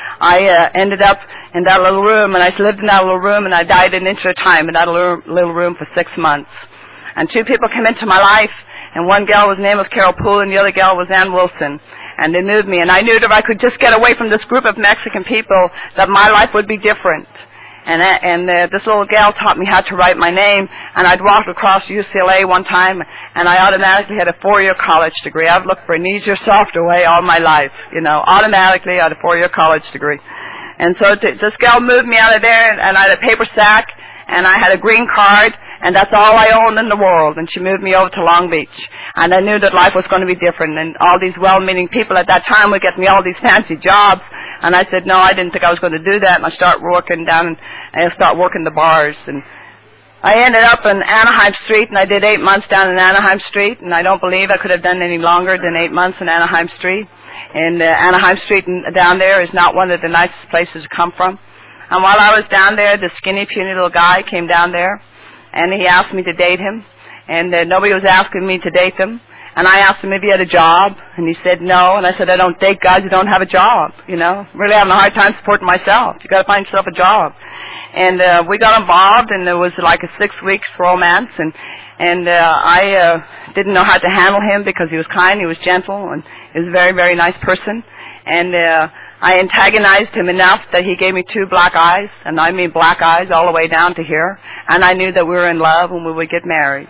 I ended up in that little room, and I lived in that little room, and I died an inch at a time in that little room for 6 months. And 2 people came into my life, and one gal, his name was Carol Poole, and the other gal was Ann Wilson. And they moved me, and I knew that if I could just get away from this group of Mexican people, that my life would be different. And this little gal taught me how to write my name, and I'd walked across UCLA one time, and I automatically had a 4-year college degree. I've looked for an easier, softer way all my life, automatically I had a 4-year college degree. And so this gal moved me out of there, and I had a paper sack, and I had a green card, and that's all I owned in the world, and she moved me over to Long Beach. And I knew that life was going to be different, and all these well-meaning people at that time would get me all these fancy jobs, And I said, no, I didn't think I was going to do that. And I start working the bars. And I ended up in Anaheim Street, and I did 8 months down in Anaheim Street, and I don't believe I could have done any longer than 8 months in Anaheim Street. And Anaheim Street down there is not one of the nicest places to come from. And while I was down there, the skinny, puny little guy came down there, and he asked me to date him. And nobody was asking me to date him. And I asked him if he had a job, and he said no. And I said, I don't date guys who don't have a job, you know. Really having a hard time supporting myself. You got to find yourself a job. And we got involved, and there was like a 6 weeks romance. And I didn't know how to handle him because he was kind, he was gentle, and he was a very, very nice person. And I antagonized him enough that he gave me 2 black eyes, and I mean black eyes all the way down to here. And I knew that we were in love and we would get married.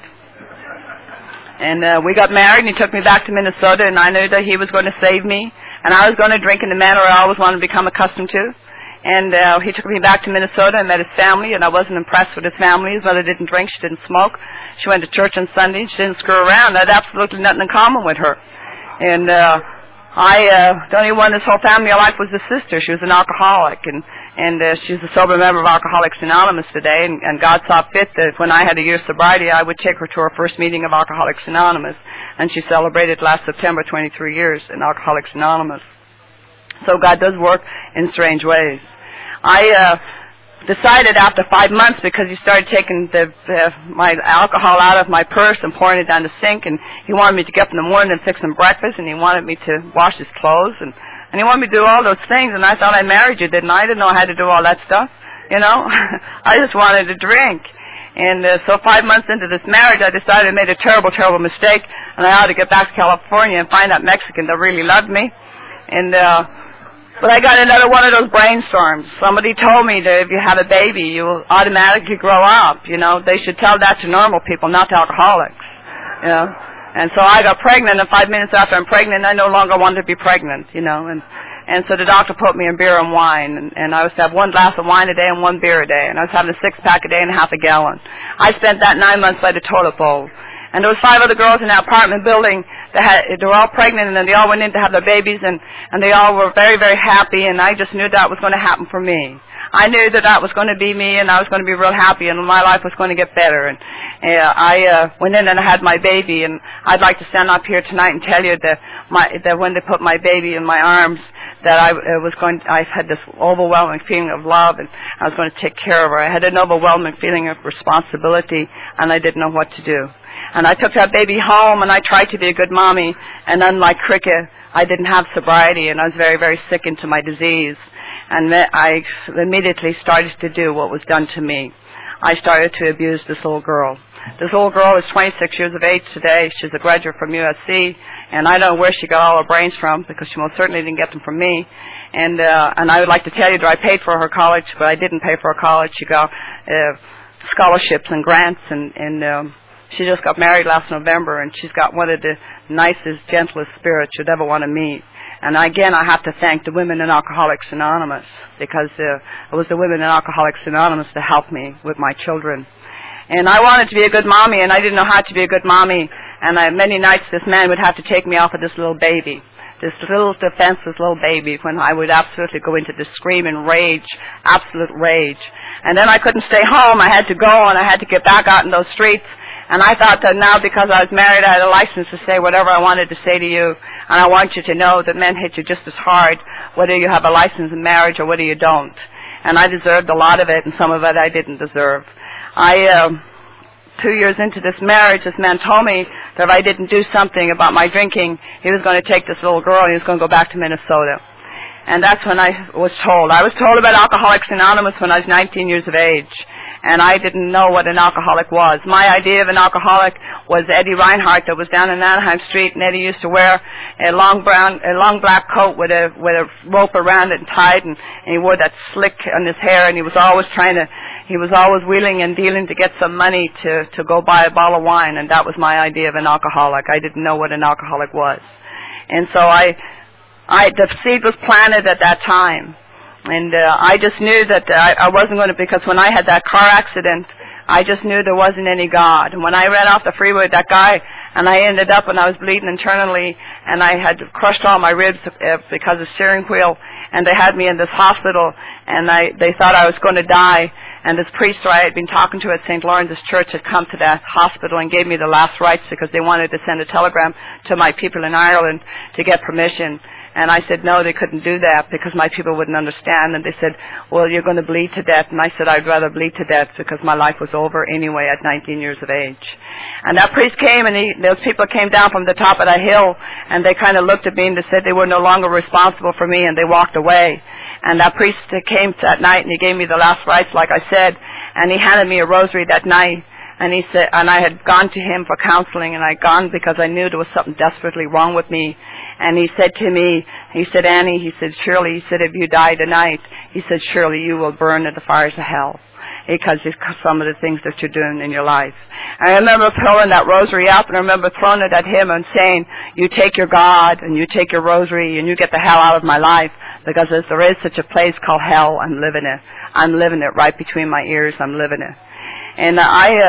And we got married, and he took me back to Minnesota, and I knew that he was going to save me, and I was going to drink in the manner I always wanted to become accustomed to. And he took me back to Minnesota and met his family, and I wasn't impressed with his family. His mother didn't drink, she didn't smoke. She went to church on Sunday, she didn't screw around. I had absolutely nothing in common with her. And the only one in this whole family I liked was the sister. She was an alcoholic, and she's a sober member of Alcoholics Anonymous today, and God saw fit that when I had a year's sobriety, I would take her to her first meeting of Alcoholics Anonymous, and she celebrated last September 23 years in Alcoholics Anonymous. So God does work in strange ways. I decided after 5 months, because he started taking my alcohol out of my purse and pouring it down the sink, and he wanted me to get up in the morning and fix him breakfast, and he wanted me to wash his clothes, and he wanted me to do all those things, and I thought I married you, didn't I? I didn't know how to do all that stuff, you know. I just wanted to drink. And so 5 months into this marriage, I decided I made a terrible, terrible mistake, and I ought to get back to California and find that Mexican that really loved me. And but I got another one of those brainstorms. Somebody told me that if you have a baby, you will automatically grow up. You know, they should tell that to normal people, not to alcoholics. You know. And so I got pregnant, and 5 minutes after I'm pregnant, I no longer wanted to be pregnant, you know. And so the doctor put me in beer and wine, and I was to have 1 glass of wine a day and 1 beer a day, and I was having a 6-pack a day and half a gallon. I spent that 9 months by the toilet bowl. And there was 5 other girls in that apartment building they were all pregnant, and then they all went in to have their babies, and they all were very, very happy, and I just knew that was going to happen for me. I knew that was going to be me, and I was going to be real happy, and my life was going to get better. And I went in and I had my baby, and I'd like to stand up here tonight and tell you that when they put my baby in my arms, that I had this overwhelming feeling of love, and I was going to take care of her. I had an overwhelming feeling of responsibility, and I didn't know what to do. And I took that baby home, and I tried to be a good mommy, and unlike Cricket, I didn't have sobriety, and I was very, very sick into my disease. And I immediately started to do what was done to me. I started to abuse this little girl. This little girl is 26 years of age today. She's a graduate from USC, and I don't know where she got all her brains from, because she most certainly didn't get them from me. And I would like to tell you that I paid for her college, but I didn't pay for her college. She got scholarships and grants, and she just got married last November, and she's got one of the nicest, gentlest spirits you'd ever want to meet. And again, I have to thank the women in Alcoholics Anonymous, because it was the women in Alcoholics Anonymous that helped me with my children. And I wanted to be a good mommy, and I didn't know how to be a good mommy. And many nights this man would have to take me off of this little baby, this little defenseless little baby, when I would absolutely go into this scream and rage, absolute rage. And then I couldn't stay home. I had to go, and I had to get back out in those streets. And I thought that now, because I was married, I had a license to say whatever I wanted to say to you. And I want you to know that men hit you just as hard, whether you have a license in marriage or whether you don't. And I deserved a lot of it, and some of it I didn't deserve. 2 years into this marriage, this man told me that if I didn't do something about my drinking, he was going to take this little girl and he was going to go back to Minnesota. And that's when I was told. I was told about Alcoholics Anonymous when I was 19 years of age. And I didn't know what an alcoholic was. My idea of an alcoholic was Eddie Reinhardt, that was down in Anaheim Street, and Eddie used to wear a long black coat with a rope around it and tied, and he wore that slick on his hair, and he was always wheeling and dealing to get some money to go buy a bottle of wine, and that was my idea of an alcoholic. I didn't know what an alcoholic was. And so the seed was planted at that time. And I just knew that I wasn't going to, because when I had that car accident I just knew there wasn't any God. And when I ran off the freeway with that guy, and I ended up, and I was bleeding internally, and I had crushed all my ribs because of steering wheel, and they had me in this hospital, and they thought I was going to die. And this priest who I had been talking to at St. Lawrence's Church had come to that hospital and gave me the last rites because they wanted to send a telegram to my people in Ireland to get permission. And I said, no, they couldn't do that because my people wouldn't understand. And they said, well, you're going to bleed to death. And I said, I'd rather bleed to death because my life was over anyway at 19 years of age. And that priest came, and those people came down from the top of that hill, and they kind of looked at me and they said they were no longer responsible for me, and they walked away. And that priest came that night, and he gave me the last rites, like I said, and he handed me a rosary that night. And he said, and I had gone to him for counseling, and I'd gone because I knew there was something desperately wrong with me. And he said to me, he said, Annie, he said, surely, he said, if you die tonight, he said, surely you will burn in the fires of hell. Because it's some of the things that you're doing in your life. And I remember pulling that rosary up, and I remember throwing it at him and saying, you take your God, and you take your rosary, and you get the hell out of my life, because there is such a place called hell, I'm living it. I'm living it right between my ears, I'm living it. And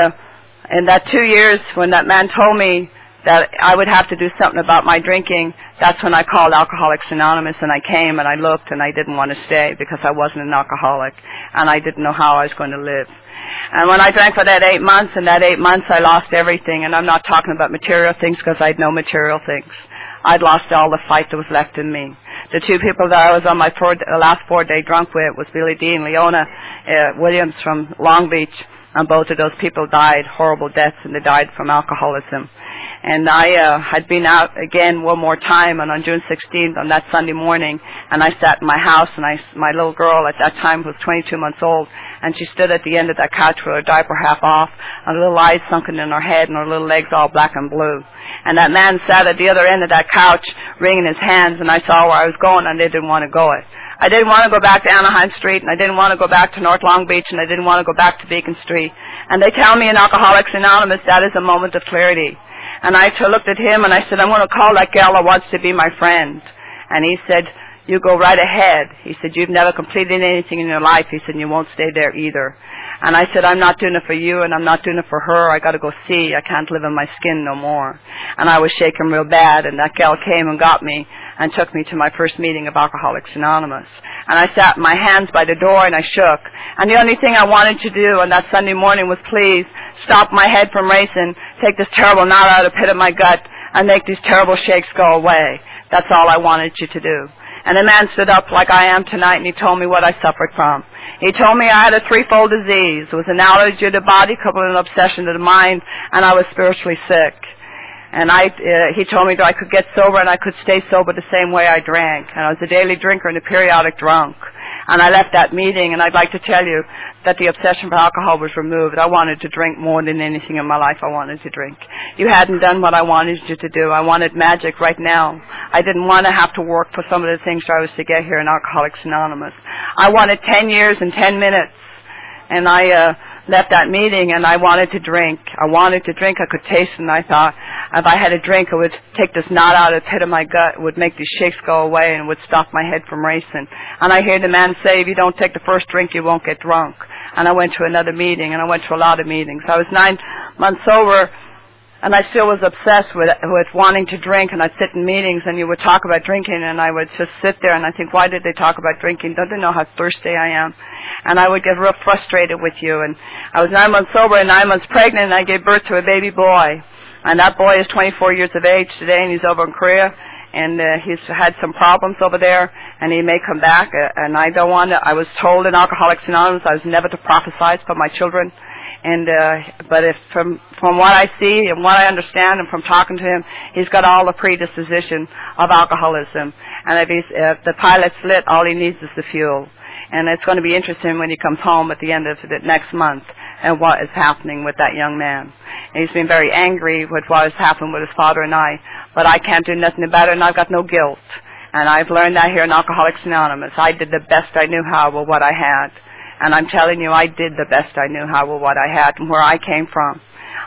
in that 2 years, when that man told me that I would have to do something about my drinking, that's when I called Alcoholics Anonymous, and I came and I looked, and I didn't want to stay because I wasn't an alcoholic, and I didn't know how I was going to live. And when I drank for that 8 months, in that 8 months I lost everything, and I'm not talking about material things because I had no material things. I'd lost all the fight that was left in me. The two people that I was on my last 4-day drunk with was Billy D and Leona Williams from Long Beach, and both of those people died horrible deaths, and they died from alcoholism. And I had been out again one more time, and on June 16th, on that Sunday morning, and I sat in my house, and my little girl at that time was 22 months old, and she stood at the end of that couch with her diaper half off, and her little eyes sunken in her head, and her little legs all black and blue. And that man sat at the other end of that couch, wringing his hands, and I saw where I was going, and I didn't want to go it. I didn't want to go back to Anaheim Street, and I didn't want to go back to North Long Beach, and I didn't want to go back to Beacon Street. And they tell me in Alcoholics Anonymous that is a moment of clarity. And I looked at him, and I said, I'm going to call that gal that wants to be my friend. And he said, you go right ahead. He said, you've never completed anything in your life. He said, and you won't stay there either. And I said, I'm not doing it for you, and I'm not doing it for her. I got to go see. I can't live in my skin no more. And I was shaking real bad, and that gal came and got me and took me to my first meeting of Alcoholics Anonymous. And I sat my hands by the door, and I shook. And the only thing I wanted to do on that Sunday morning was please stop my head from racing, take this terrible knot out of the pit of my gut, and make these terrible shakes go away. That's all I wanted you to do. And the man stood up like I am tonight, and he told me what I suffered from. He told me I had a threefold disease. It was an allergy to the body coupled with an obsession to the mind, and I was spiritually sick. And he told me that I could get sober and I could stay sober the same way I drank. And I was a daily drinker and a periodic drunk. And I left that meeting, and I'd like to tell you that the obsession for alcohol was removed. I wanted to drink more than anything in my life. I wanted to drink. You hadn't done what I wanted you to do. I wanted magic right now. I didn't want to have to work for some of the things I was to get here in Alcoholics Anonymous. I wanted 10 years and 10 minutes. And I left that meeting, and I wanted to drink. I wanted to drink. I could taste it, and I thought if I had a drink, it would take this knot out of the pit of my gut. It would make these shakes go away, and it would stop my head from racing. And I hear the man say, if you don't take the first drink, you won't get drunk. And I went to another meeting, and I went to a lot of meetings. I was 9 months sober, and I still was obsessed with wanting to drink. And I'd sit in meetings, and you would talk about drinking, and I would just sit there, and I think, why did they talk about drinking? Don't they know how thirsty I am? And I would get real frustrated with you. And I was 9 months sober and 9 months pregnant, and I gave birth to a baby boy. And that boy is 24 years of age today, and he's over in Korea. And he's had some problems over there, and he may come back. And I don't want to. I was told in Alcoholics Anonymous I was never to prophesy for my children. And but if from what I see and what I understand, and from talking to him, he's got all the predisposition of alcoholism. And if the pilot's lit, all he needs is the fuel. And it's going to be interesting when he comes home at the end of the next month and what is happening with that young man. And he's been very angry with what has happened with his father and I, but I can't do nothing about it, and I've got no guilt. And I've learned that here in Alcoholics Anonymous. I did the best I knew how with what I had. And I'm telling you, I did the best I knew how with what I had and where I came from.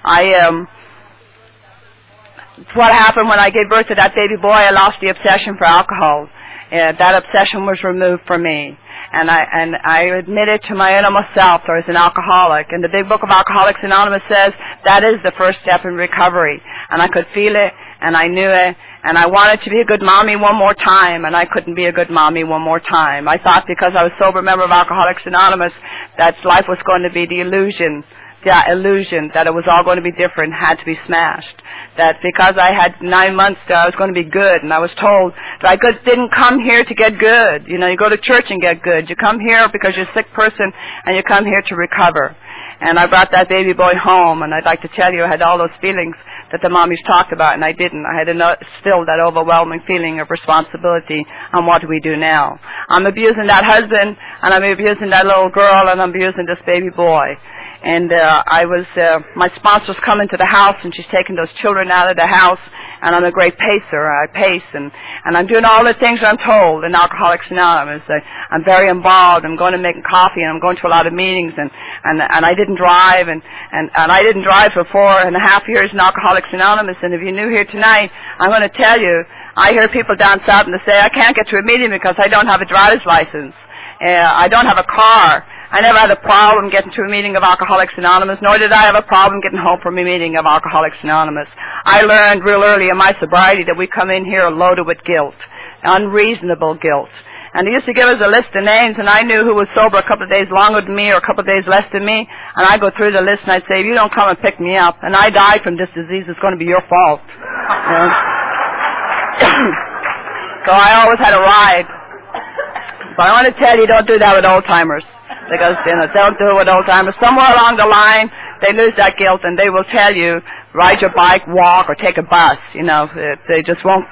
What happened when I gave birth to that baby boy, I lost the obsession for alcohol. That obsession was removed from me. And I admitted to my innermost self I was an alcoholic. And the big book of Alcoholics Anonymous says that is the first step in recovery. And I could feel it, and I knew it, and I wanted to be a good mommy one more time, and I couldn't be a good mommy one more time. I thought because I was a sober member of Alcoholics Anonymous that life was going to be the illusion that it was all going to be different, had to be smashed. That because I had 9 months there, I was going to be good, and I was told that I didn't come here to get good. You know, you go to church and get good. You come here because you're a sick person, and you come here to recover. And I brought that baby boy home, and I'd like to tell you I had all those feelings that the mommies talked about, and I didn't. I had still that overwhelming feeling of responsibility on what do we do now. I'm abusing that husband, and I'm abusing that little girl, and I'm abusing this baby boy. And my sponsor's coming to the house, and she's taking those children out of the house, and I'm a great pacer. I pace, and I'm doing all the things I'm told in Alcoholics Anonymous. I'm very involved. I'm going to make coffee, and I'm going to a lot of meetings, and I didn't drive, and I didn't drive for 4.5 years in Alcoholics Anonymous. And if you're new here tonight, I'm going to tell you, I hear people down south and they say, I can't get to a meeting because I don't have a driver's license. I don't have a car. I never had a problem getting to a meeting of Alcoholics Anonymous, nor did I have a problem getting home from a meeting of Alcoholics Anonymous. I learned real early in my sobriety that we come in here loaded with guilt, unreasonable guilt. And they used to give us a list of names, and I knew who was sober a couple of days longer than me or a couple of days less than me, and I'd go through the list and I'd say, if you don't come and pick me up, and I die from this disease, it's going to be your fault. You know? So I always had a ride. But I want to tell you, don't do that with old-timers. Because, you know, don't do it with old-timers. Somewhere along the line, they lose that guilt, and they will tell you, ride your bike, walk, or take a bus. You know, they just won't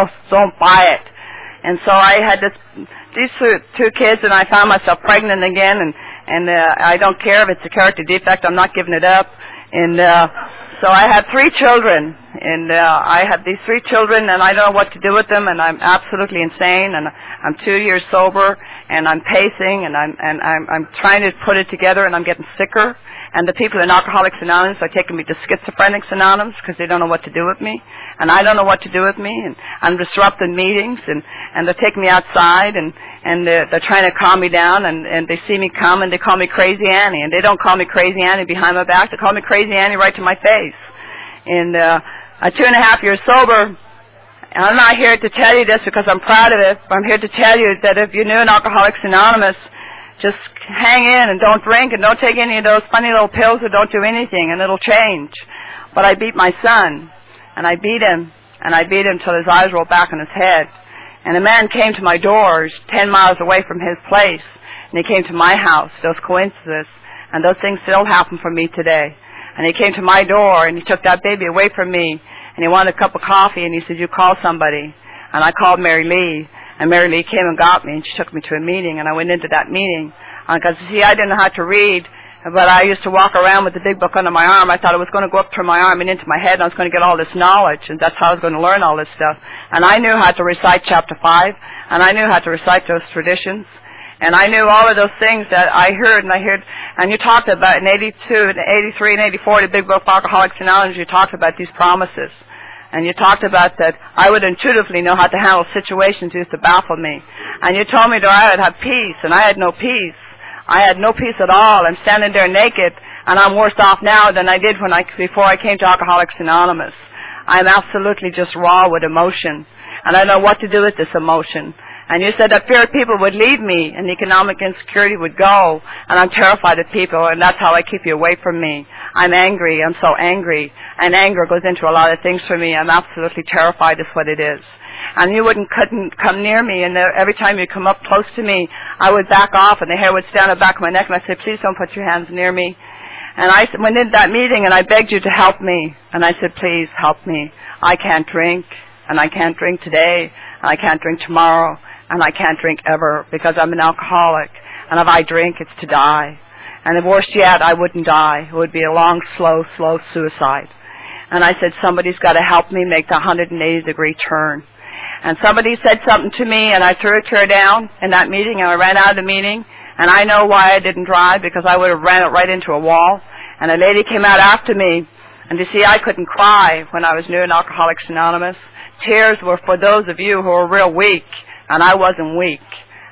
buy it. And so I had these two kids, and I found myself pregnant again, and I don't care if it's a character defect. I'm not giving it up. And so I had 3 children, and I had these 3 children, and I don't know what to do with them, and I'm absolutely insane, and I'm 2 years sober, and I'm pacing, and I'm trying to put it together, and I'm getting sicker. And the people in Alcoholics Anonymous are taking me to Schizophrenics Anonymous because they don't know what to do with me, and I don't know what to do with me, and I'm disrupting meetings, and they're taking me outside, and they're trying to calm me down, and they see me come, and they call me Crazy Annie, and they don't call me Crazy Annie behind my back, they call me Crazy Annie right to my face. And at 2.5 years sober, and I'm not here to tell you this because I'm proud of it, but I'm here to tell you that if you're new in Alcoholics Anonymous, just hang in and don't drink and don't take any of those funny little pills or don't do anything, and it'll change. But I beat my son, and I beat him till his eyes rolled back on his head. And a man came to my door 10 miles away from his place, and he came to my house. Those coincidences, and those things still happen for me today. And he came to my door, and he took that baby away from me, and he wanted a cup of coffee, and he said, you call somebody. And I called Mary Lee. And Mary Lee came and got me, and she took me to a meeting, and I went into that meeting. Because, see, I didn't know how to read, but I used to walk around with the big book under my arm. I thought it was going to go up through my arm and into my head, and I was going to get all this knowledge, and that's how I was going to learn all this stuff. And I knew how to recite Chapter 5, and I knew how to recite those traditions. And I knew all of those things that I heard, and you talked about in 82, 83, and 84, the big book of Alcoholics Anonymous, you talked about these promises. And you talked about that I would intuitively know how to handle situations that used to baffle me. And you told me that I would have peace, and I had no peace. I had no peace at all. I'm standing there naked, and I'm worse off now than I did before I came to Alcoholics Anonymous. I'm absolutely just raw with emotion, and I don't know what to do with this emotion. And you said that fear of people would leave me, and economic insecurity would go, and I'm terrified of people, and that's how I keep you away from me. I'm angry. I'm so angry. And anger goes into a lot of things for me. I'm absolutely terrified is what it is. And you couldn't come near me, and every time you come up close to me, I would back off, and the hair would stand on the back of my neck, and I'd say, please don't put your hands near me. And I went into that meeting, and I begged you to help me. And I said, please help me. I can't drink, and I can't drink today, and I can't drink tomorrow, and I can't drink ever, because I'm an alcoholic. And if I drink, it's to die. And the worst yet, I wouldn't die. It would be a long, slow suicide. And I said, somebody's got to help me make the 180-degree turn. And somebody said something to me, and I threw a chair down in that meeting, and I ran out of the meeting. And I know why I didn't drive, because I would have ran it right into a wall. And a lady came out after me. And you see, I couldn't cry when I was new in Alcoholics Anonymous. Tears were for those of you who were real weak, and I wasn't weak.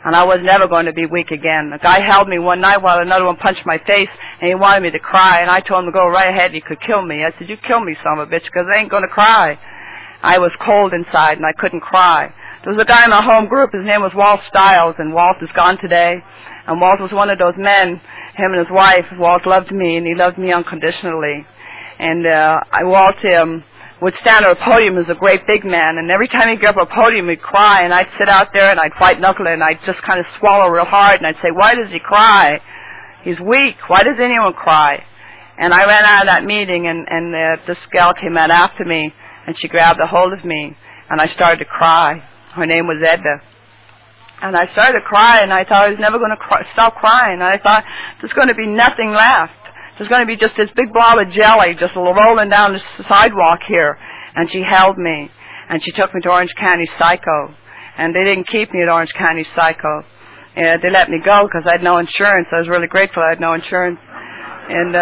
And I was never going to be weak again. The guy held me one night while another one punched my face, and he wanted me to cry. And I told him to go right ahead. He could kill me. I said, you kill me, son of a bitch, because I ain't going to cry. I was cold inside, and I couldn't cry. There was a guy in my home group. His name was Walt Stiles, and Walt is gone today. And Walt was one of those men, him and his wife. Walt loved me, and he loved me unconditionally. And Walt would stand at a podium as a great big man, and every time he'd get up a podium, he'd cry, and I'd sit out there, and I'd fight knuckle it, and I'd just kind of swallow real hard, and I'd say, why does he cry? He's weak. Why does anyone cry? And I ran out of that meeting, and this gal came out after me, and she grabbed a hold of me, and I started to cry. Her name was Edna. And I started to cry, and I thought I was never going to stop crying. And I thought, there's going to be nothing left. There's going to be just this big blob of jelly just rolling down the sidewalk here. And she held me, and she took me to Orange County Psycho. And they didn't keep me at Orange County Psycho. They let me go because I had no insurance. I was really grateful I had no insurance. And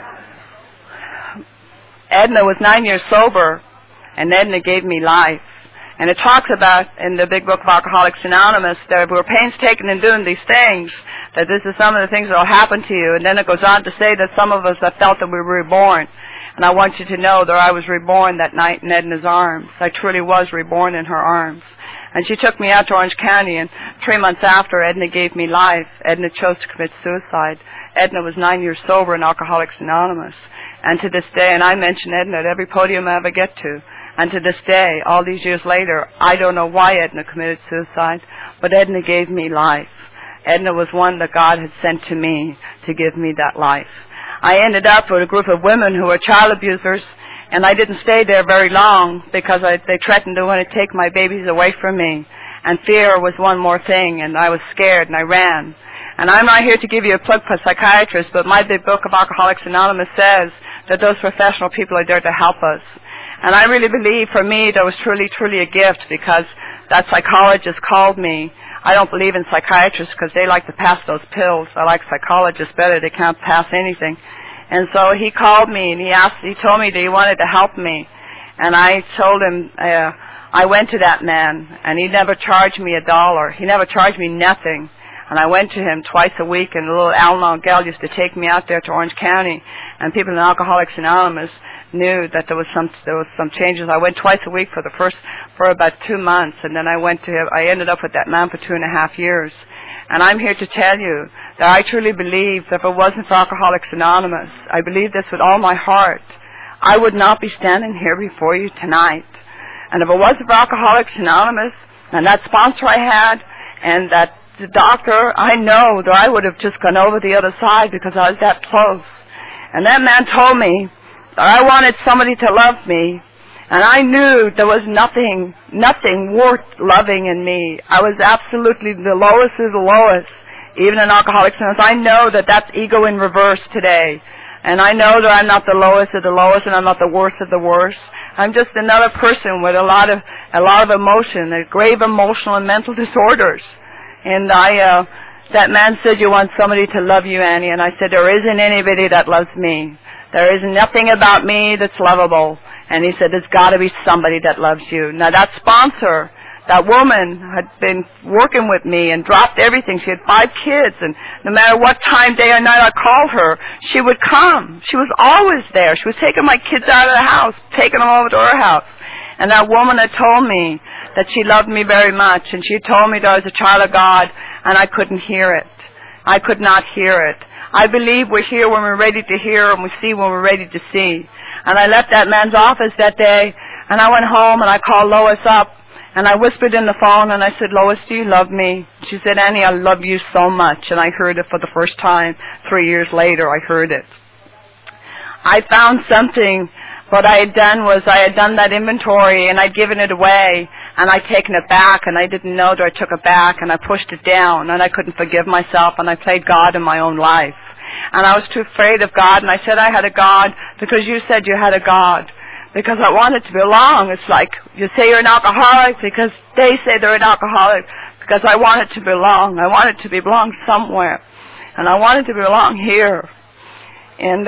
Edna was 9 years sober, and Edna gave me life. And it talks about, in the big book of Alcoholics Anonymous, that we're painstaking in doing these things, that this is some of the things that will happen to you. And then it goes on to say that some of us have felt that we were reborn. And I want you to know that I was reborn that night in Edna's arms. I truly was reborn in her arms. And she took me out to Orange County, and 3 months after, Edna gave me life. Edna chose to commit suicide. Edna was 9 years sober in Alcoholics Anonymous. And to this day, and I mention Edna at every podium I ever get to, and to this day, all these years later, I don't know why Edna committed suicide, but Edna gave me life. Edna was one that God had sent to me to give me that life. I ended up with a group of women who were child abusers, and I didn't stay there very long because they threatened to want to take my babies away from me. And fear was one more thing, and I was scared, and I ran. And I'm not here to give you a plug for psychiatrists, but my big book of Alcoholics Anonymous says that those professional people are there to help us. And I really believe, for me, that was truly, truly a gift, because that psychologist called me. I don't believe in psychiatrists because they like to pass those pills. I like psychologists better. They can't pass anything. And so he called me, and he told me that he wanted to help me. And I told him, I went to that man, and he never charged me $1. He never charged me nothing. And I went to him twice a week, and a little Al-Anon gal used to take me out there to Orange County, and people in Alcoholics Anonymous knew that there was some changes. I went twice a week for about 2 months, and then I ended up with that man for 2.5 years. And I'm here to tell you that I truly believe that if it wasn't for Alcoholics Anonymous, I believe this with all my heart, I would not be standing here before you tonight. And if it wasn't for Alcoholics Anonymous, and that sponsor I had, and that the doctor, I know that I would have just gone over the other side because I was that close. And that man told me that I wanted somebody to love me, and I knew there was nothing worth loving in me. I was absolutely the lowest of the lowest, even in Alcoholics Anonymous. I know that that's ego in reverse today. And I know that I'm not the lowest of the lowest, and I'm not the worst of the worst. I'm just another person with a lot of emotion, grave emotional and mental disorders. And that man said, you want somebody to love you, Annie. And I said, there isn't anybody that loves me. There is nothing about me that's lovable. And he said, there's got to be somebody that loves you. Now, that sponsor, that woman had been working with me and dropped everything. She had 5 kids, and no matter what time, day or night I called her, she would come. She was always there. She was taking my kids out of the house, taking them over to her house. And that woman had told me that she loved me very much, and she told me that I was a child of God, and I couldn't hear it. I could not hear it. I believe we're here when we're ready to hear, and we see when we're ready to see. And I left that man's office that day, and I went home, and I called Lois up, and I whispered in the phone, and I said, Lois, do you love me? She said, Annie, I love you so much. And I heard it for the first time. 3 years later, I heard it. I found something. What I had done was I had done that inventory, and I'd given it away, and I'd taken it back, and I didn't know that I took it back, and I pushed it down, and I couldn't forgive myself, and I played God in my own life. And I was too afraid of God, and I said I had a God because you said you had a God. Because I wanted to belong. It's like you say you're an alcoholic because they say they're an alcoholic. Because I wanted to belong. I wanted to belong somewhere. And I wanted to belong here. And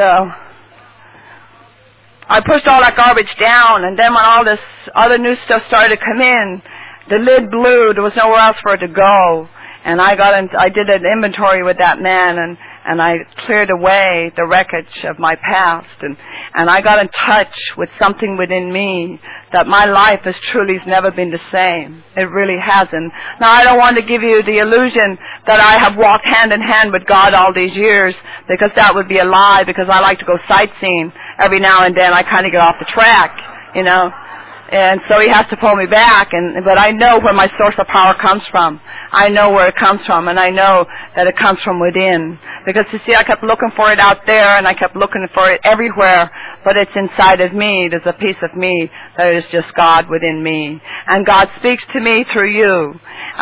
I pushed all that garbage down. And then when all this other new stuff started to come in, the lid blew. There was nowhere else for it to go. And I did an inventory with that man, and I cleared away the wreckage of my past, and I got in touch with something within me that my life has truly never been the same. It really hasn't. Now, I don't want to give you the illusion that I have walked hand in hand with God all these years, because that would be a lie, because I like to go sightseeing every now and then. I kind of get off the track, you know. And so he has to pull me back, but I know where my source of power comes from. I know where it comes from, and I know that it comes from within. Because, you see, I kept looking for it out there, and I kept looking for it everywhere, but it's inside of me. There's a piece of me that is just God within me. And God speaks to me through you.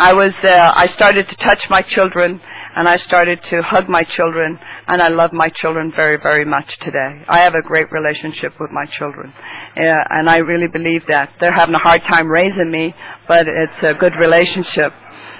I started to touch my children, and I started to hug my children, and I love my children very, very much today. I have a great relationship with my children, and I really believe that. They're having a hard time raising me, but it's a good relationship.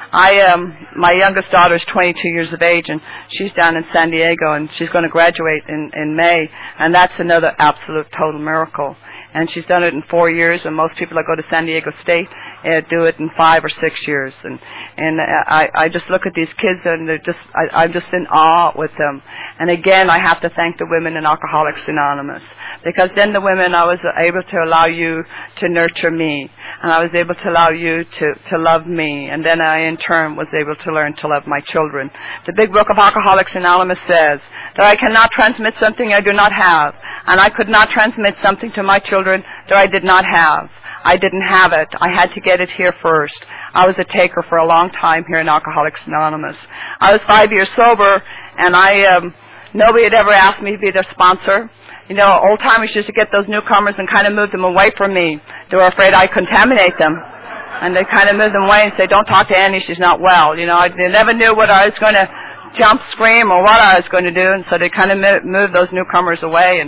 My youngest daughter is 22 years of age, and she's down in San Diego, and she's going to graduate in May, and that's another absolute total miracle. And she's done it in 4 years, and most people that go to San Diego State do it in 5 or 6 years. And I just look at these kids, and I'm just in awe with them. And again, I have to thank the women in Alcoholics Anonymous, because then the women, I was able to allow you to nurture me, and I was able to allow you to love me, and then I in turn was able to learn to love my children. The big book of Alcoholics Anonymous says that I cannot transmit something I do not have, and I could not transmit something to my children that I did not have. I didn't have it. I had to get it here first. I was a taker for a long time here in Alcoholics Anonymous. I was 5 years sober, and nobody had ever asked me to be their sponsor. You know, old-timers used to get those newcomers and kind of move them away from me. They were afraid I'd contaminate them. And they kind of moved them away and say, don't talk to Annie, she's not well. You know, they never knew whether I was going to jump, scream, or what I was going to do, and so they kind of moved those newcomers away.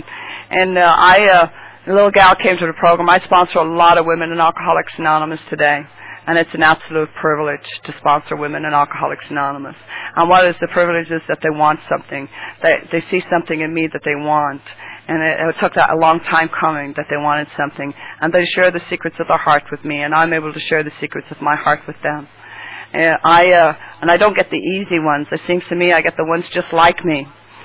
The little gal came to the program. I sponsor a lot of women in Alcoholics Anonymous today, and it's an absolute privilege to sponsor women in Alcoholics Anonymous. And what is the privilege is that they want something. They see something in me that they want. And it took that a long time coming that they wanted something. And they share the secrets of their heart with me, and I'm able to share the secrets of my heart with them. And I don't get the easy ones. It seems to me I get the ones just like me.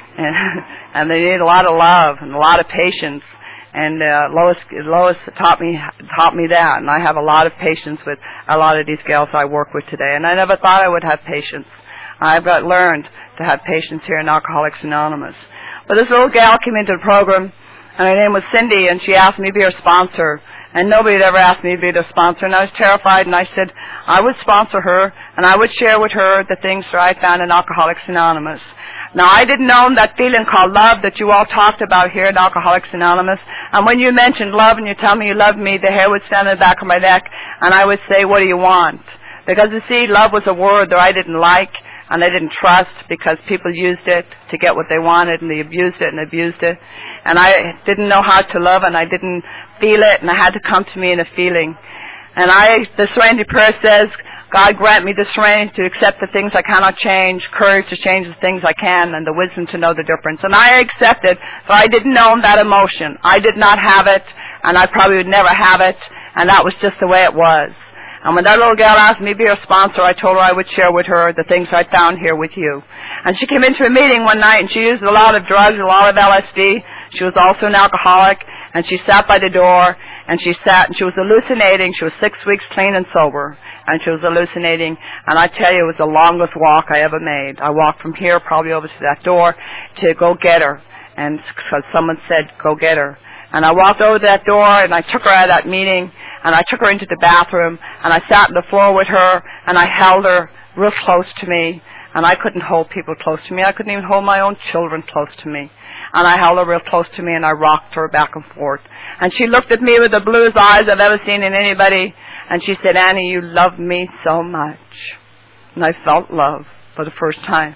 And they need a lot of love and a lot of patience. And Lois taught me that, and I have a lot of patience with a lot of these gals I work with today. And I never thought I would have patience. I've learned to have patience here in Alcoholics Anonymous. But this little gal came into the program, and her name was Cindy, and she asked me to be her sponsor. And nobody had ever asked me to be their sponsor, and I was terrified, and I said I would sponsor her, and I would share with her the things that I found in Alcoholics Anonymous. Now, I didn't know that feeling called love that you all talked about here at Alcoholics Anonymous. And when you mentioned love and you tell me you love me, the hair would stand on the back of my neck, and I would say, what do you want? Because, you see, love was a word that I didn't like and I didn't trust, because people used it to get what they wanted, and they abused it and abused it. And I didn't know how to love, and I didn't feel it, and it had to come to me in a feeling. And the Serenity Prayer says, God grant me the serenity to accept the things I cannot change, courage to change the things I can, and the wisdom to know the difference. And I accepted, but I didn't know that emotion. I did not have it, and I probably would never have it, and that was just the way it was. And when that little gal asked me to be her sponsor, I told her I would share with her the things I found here with you. And she came into a meeting one night, and she used a lot of drugs, a lot of LSD. She was also an alcoholic, and she sat by the door, and she was hallucinating. She was 6 weeks clean and sober, and she was hallucinating. And I tell you, it was the longest walk I ever made. I walked from here probably over to that door to go get her, and because someone said, go get her. And I walked over to that door, and I took her out of that meeting, and I took her into the bathroom, and I sat on the floor with her, and I held her real close to me. And I couldn't hold people close to me. I couldn't even hold my own children close to me. And I held her real close to me, and I rocked her back and forth. And she looked at me with the bluest eyes I've ever seen in anybody, and she said, Annie, you love me so much. And I felt love for the first time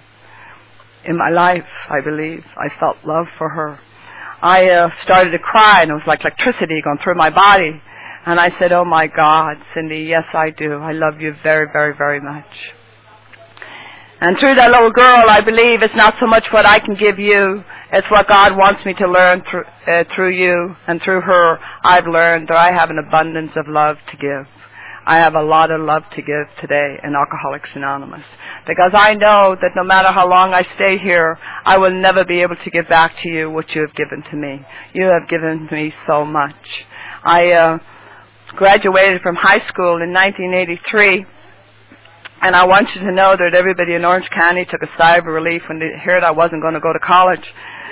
in my life, I believe. I felt love for her. I started to cry, and it was like electricity going through my body. And I said, oh, my God, Cindy, yes, I do. I love you very, very, very much. And through that little girl, I believe it's not so much what I can give you, it's what God wants me to learn through you. And through her, I've learned that I have an abundance of love to give. I have a lot of love to give today in Alcoholics Anonymous. because I know that no matter how long I stay here, I will never be able to give back to you what you have given to me. You have given me so much. I graduated from high school in 1983, and I want you to know that everybody in Orange County took a sigh of relief when they heard I wasn't going to go to college.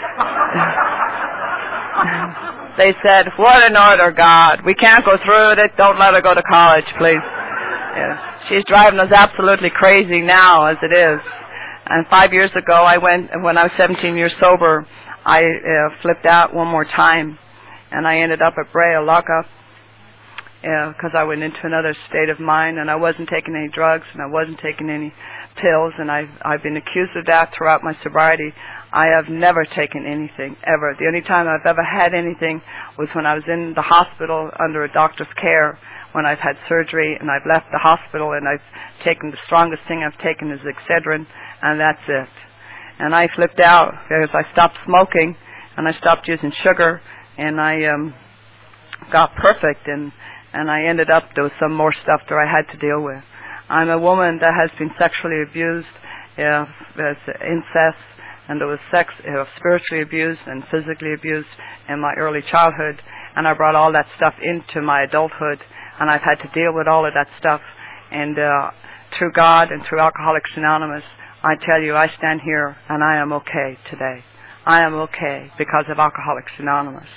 They said, "What an order, God. We can't go through with it. Don't let her go to college, please." Yeah. She's driving us absolutely crazy now as it is. And 5 years ago, when I was 17 years sober, I flipped out one more time. And I ended up at Brea lockup because I went into another state of mind, and I wasn't taking any drugs, and I wasn't taking any pills, and I've been accused of that throughout my sobriety. I have never taken anything, ever. The only time I've ever had anything was when I was in the hospital under a doctor's care, when I've had surgery, and I've left the hospital, and I've taken the strongest thing I've taken is Excedrin, and that's it. And I flipped out because I stopped smoking, and I stopped using sugar, and I got perfect, and I ended up, there was some more stuff that I had to deal with. I'm a woman that has been sexually abused, there's incest, and there was spiritually abused and physically abused in my early childhood, and I brought all that stuff into my adulthood, and I've had to deal with all of that stuff. And through God and through Alcoholics Anonymous, I tell you, I stand here and I am okay today. I am okay because of Alcoholics Anonymous.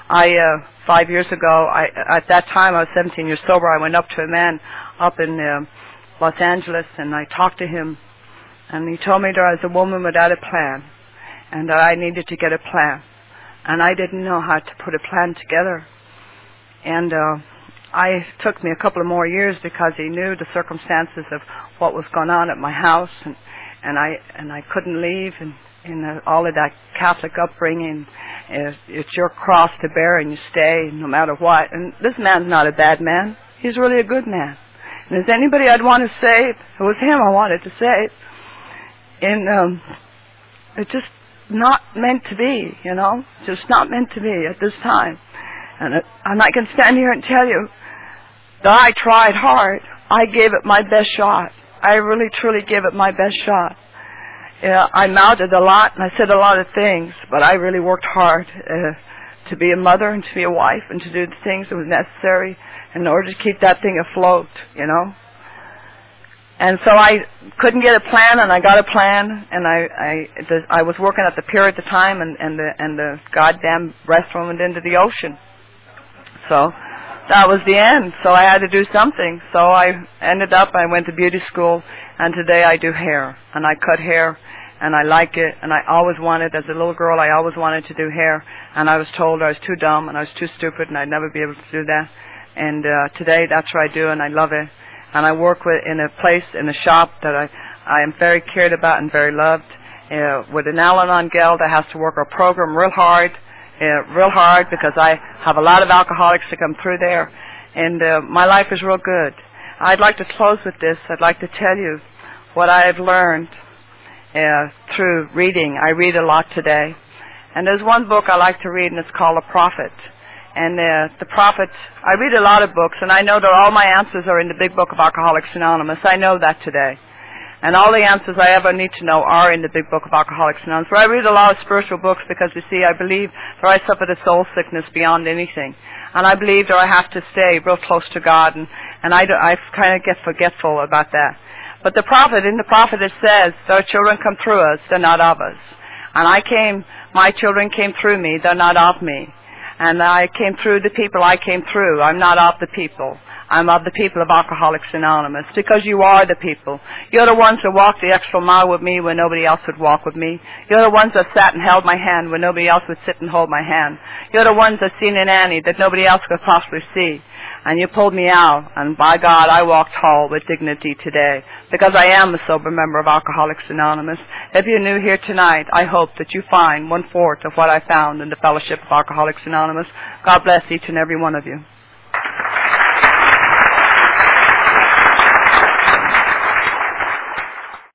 5 years ago, at that time I was 17 years sober, I went up to a man up in Los Angeles, and I talked to him, and he told me that I was a woman without a plan, and that I needed to get a plan. And I didn't know how to put a plan together. And it took me a couple of more years because he knew the circumstances of what was going on at my house, and I couldn't leave, and all of that Catholic upbringing. It's your cross to bear, and you stay no matter what. And this man's not a bad man. He's really a good man. And if there's anybody I'd want to save, it was him I wanted to save. And it's just not meant to be, you know. Just not meant to be at this time. And I can stand here and tell you that I tried hard. I gave it my best shot. I really, truly gave it my best shot. I mouthed a lot, and I said a lot of things, but I really worked hard to be a mother and to be a wife and to do the things that was necessary in order to keep that thing afloat, you know. And so I couldn't get a plan, and I got a plan, and I was working at the pier at the time, and the goddamn restroom went into the ocean. So that was the end. So I had to do something. So I went to beauty school, and today I do hair, and I cut hair, and I like it, and I always wanted, as a little girl, I always wanted to do hair, and I was told I was too dumb, and I was too stupid, and I'd never be able to do that. And today that's what I do, and I love it. And I work in a shop that I am very cared about and very loved, with an Al-Anon gal that has to work our program real hard because I have a lot of alcoholics that come through there, and my life is real good. I'd like to close with this. I'd like to tell you what I have learned through reading. I read a lot today, and there's one book I like to read, and it's called The Prophet. And the Prophet, I read a lot of books, and I know that all my answers are in the big book of Alcoholics Anonymous. I know that today. And all the answers I ever need to know are in the big book of Alcoholics Anonymous. But I read a lot of spiritual books because, you see, I believe that I suffer the soul sickness beyond anything. And I believe that I have to stay real close to God, and I kind of get forgetful about that. But in the Prophet it says, our children come through us, they're not of us. And my children came through me, they're not of me. And I came through the people I came through. I'm not of the people. I'm of the people of Alcoholics Anonymous, because you are the people. You're the ones that walked the extra mile with me when nobody else would walk with me. You're the ones that sat and held my hand when nobody else would sit and hold my hand. You're the ones that seen in Annie that nobody else could possibly see. And you pulled me out, and by God, I walked tall with dignity today, because I am a sober member of Alcoholics Anonymous. If you're new here tonight, I hope that you find 1/4 of what I found in the fellowship of Alcoholics Anonymous. God bless each and every one of you.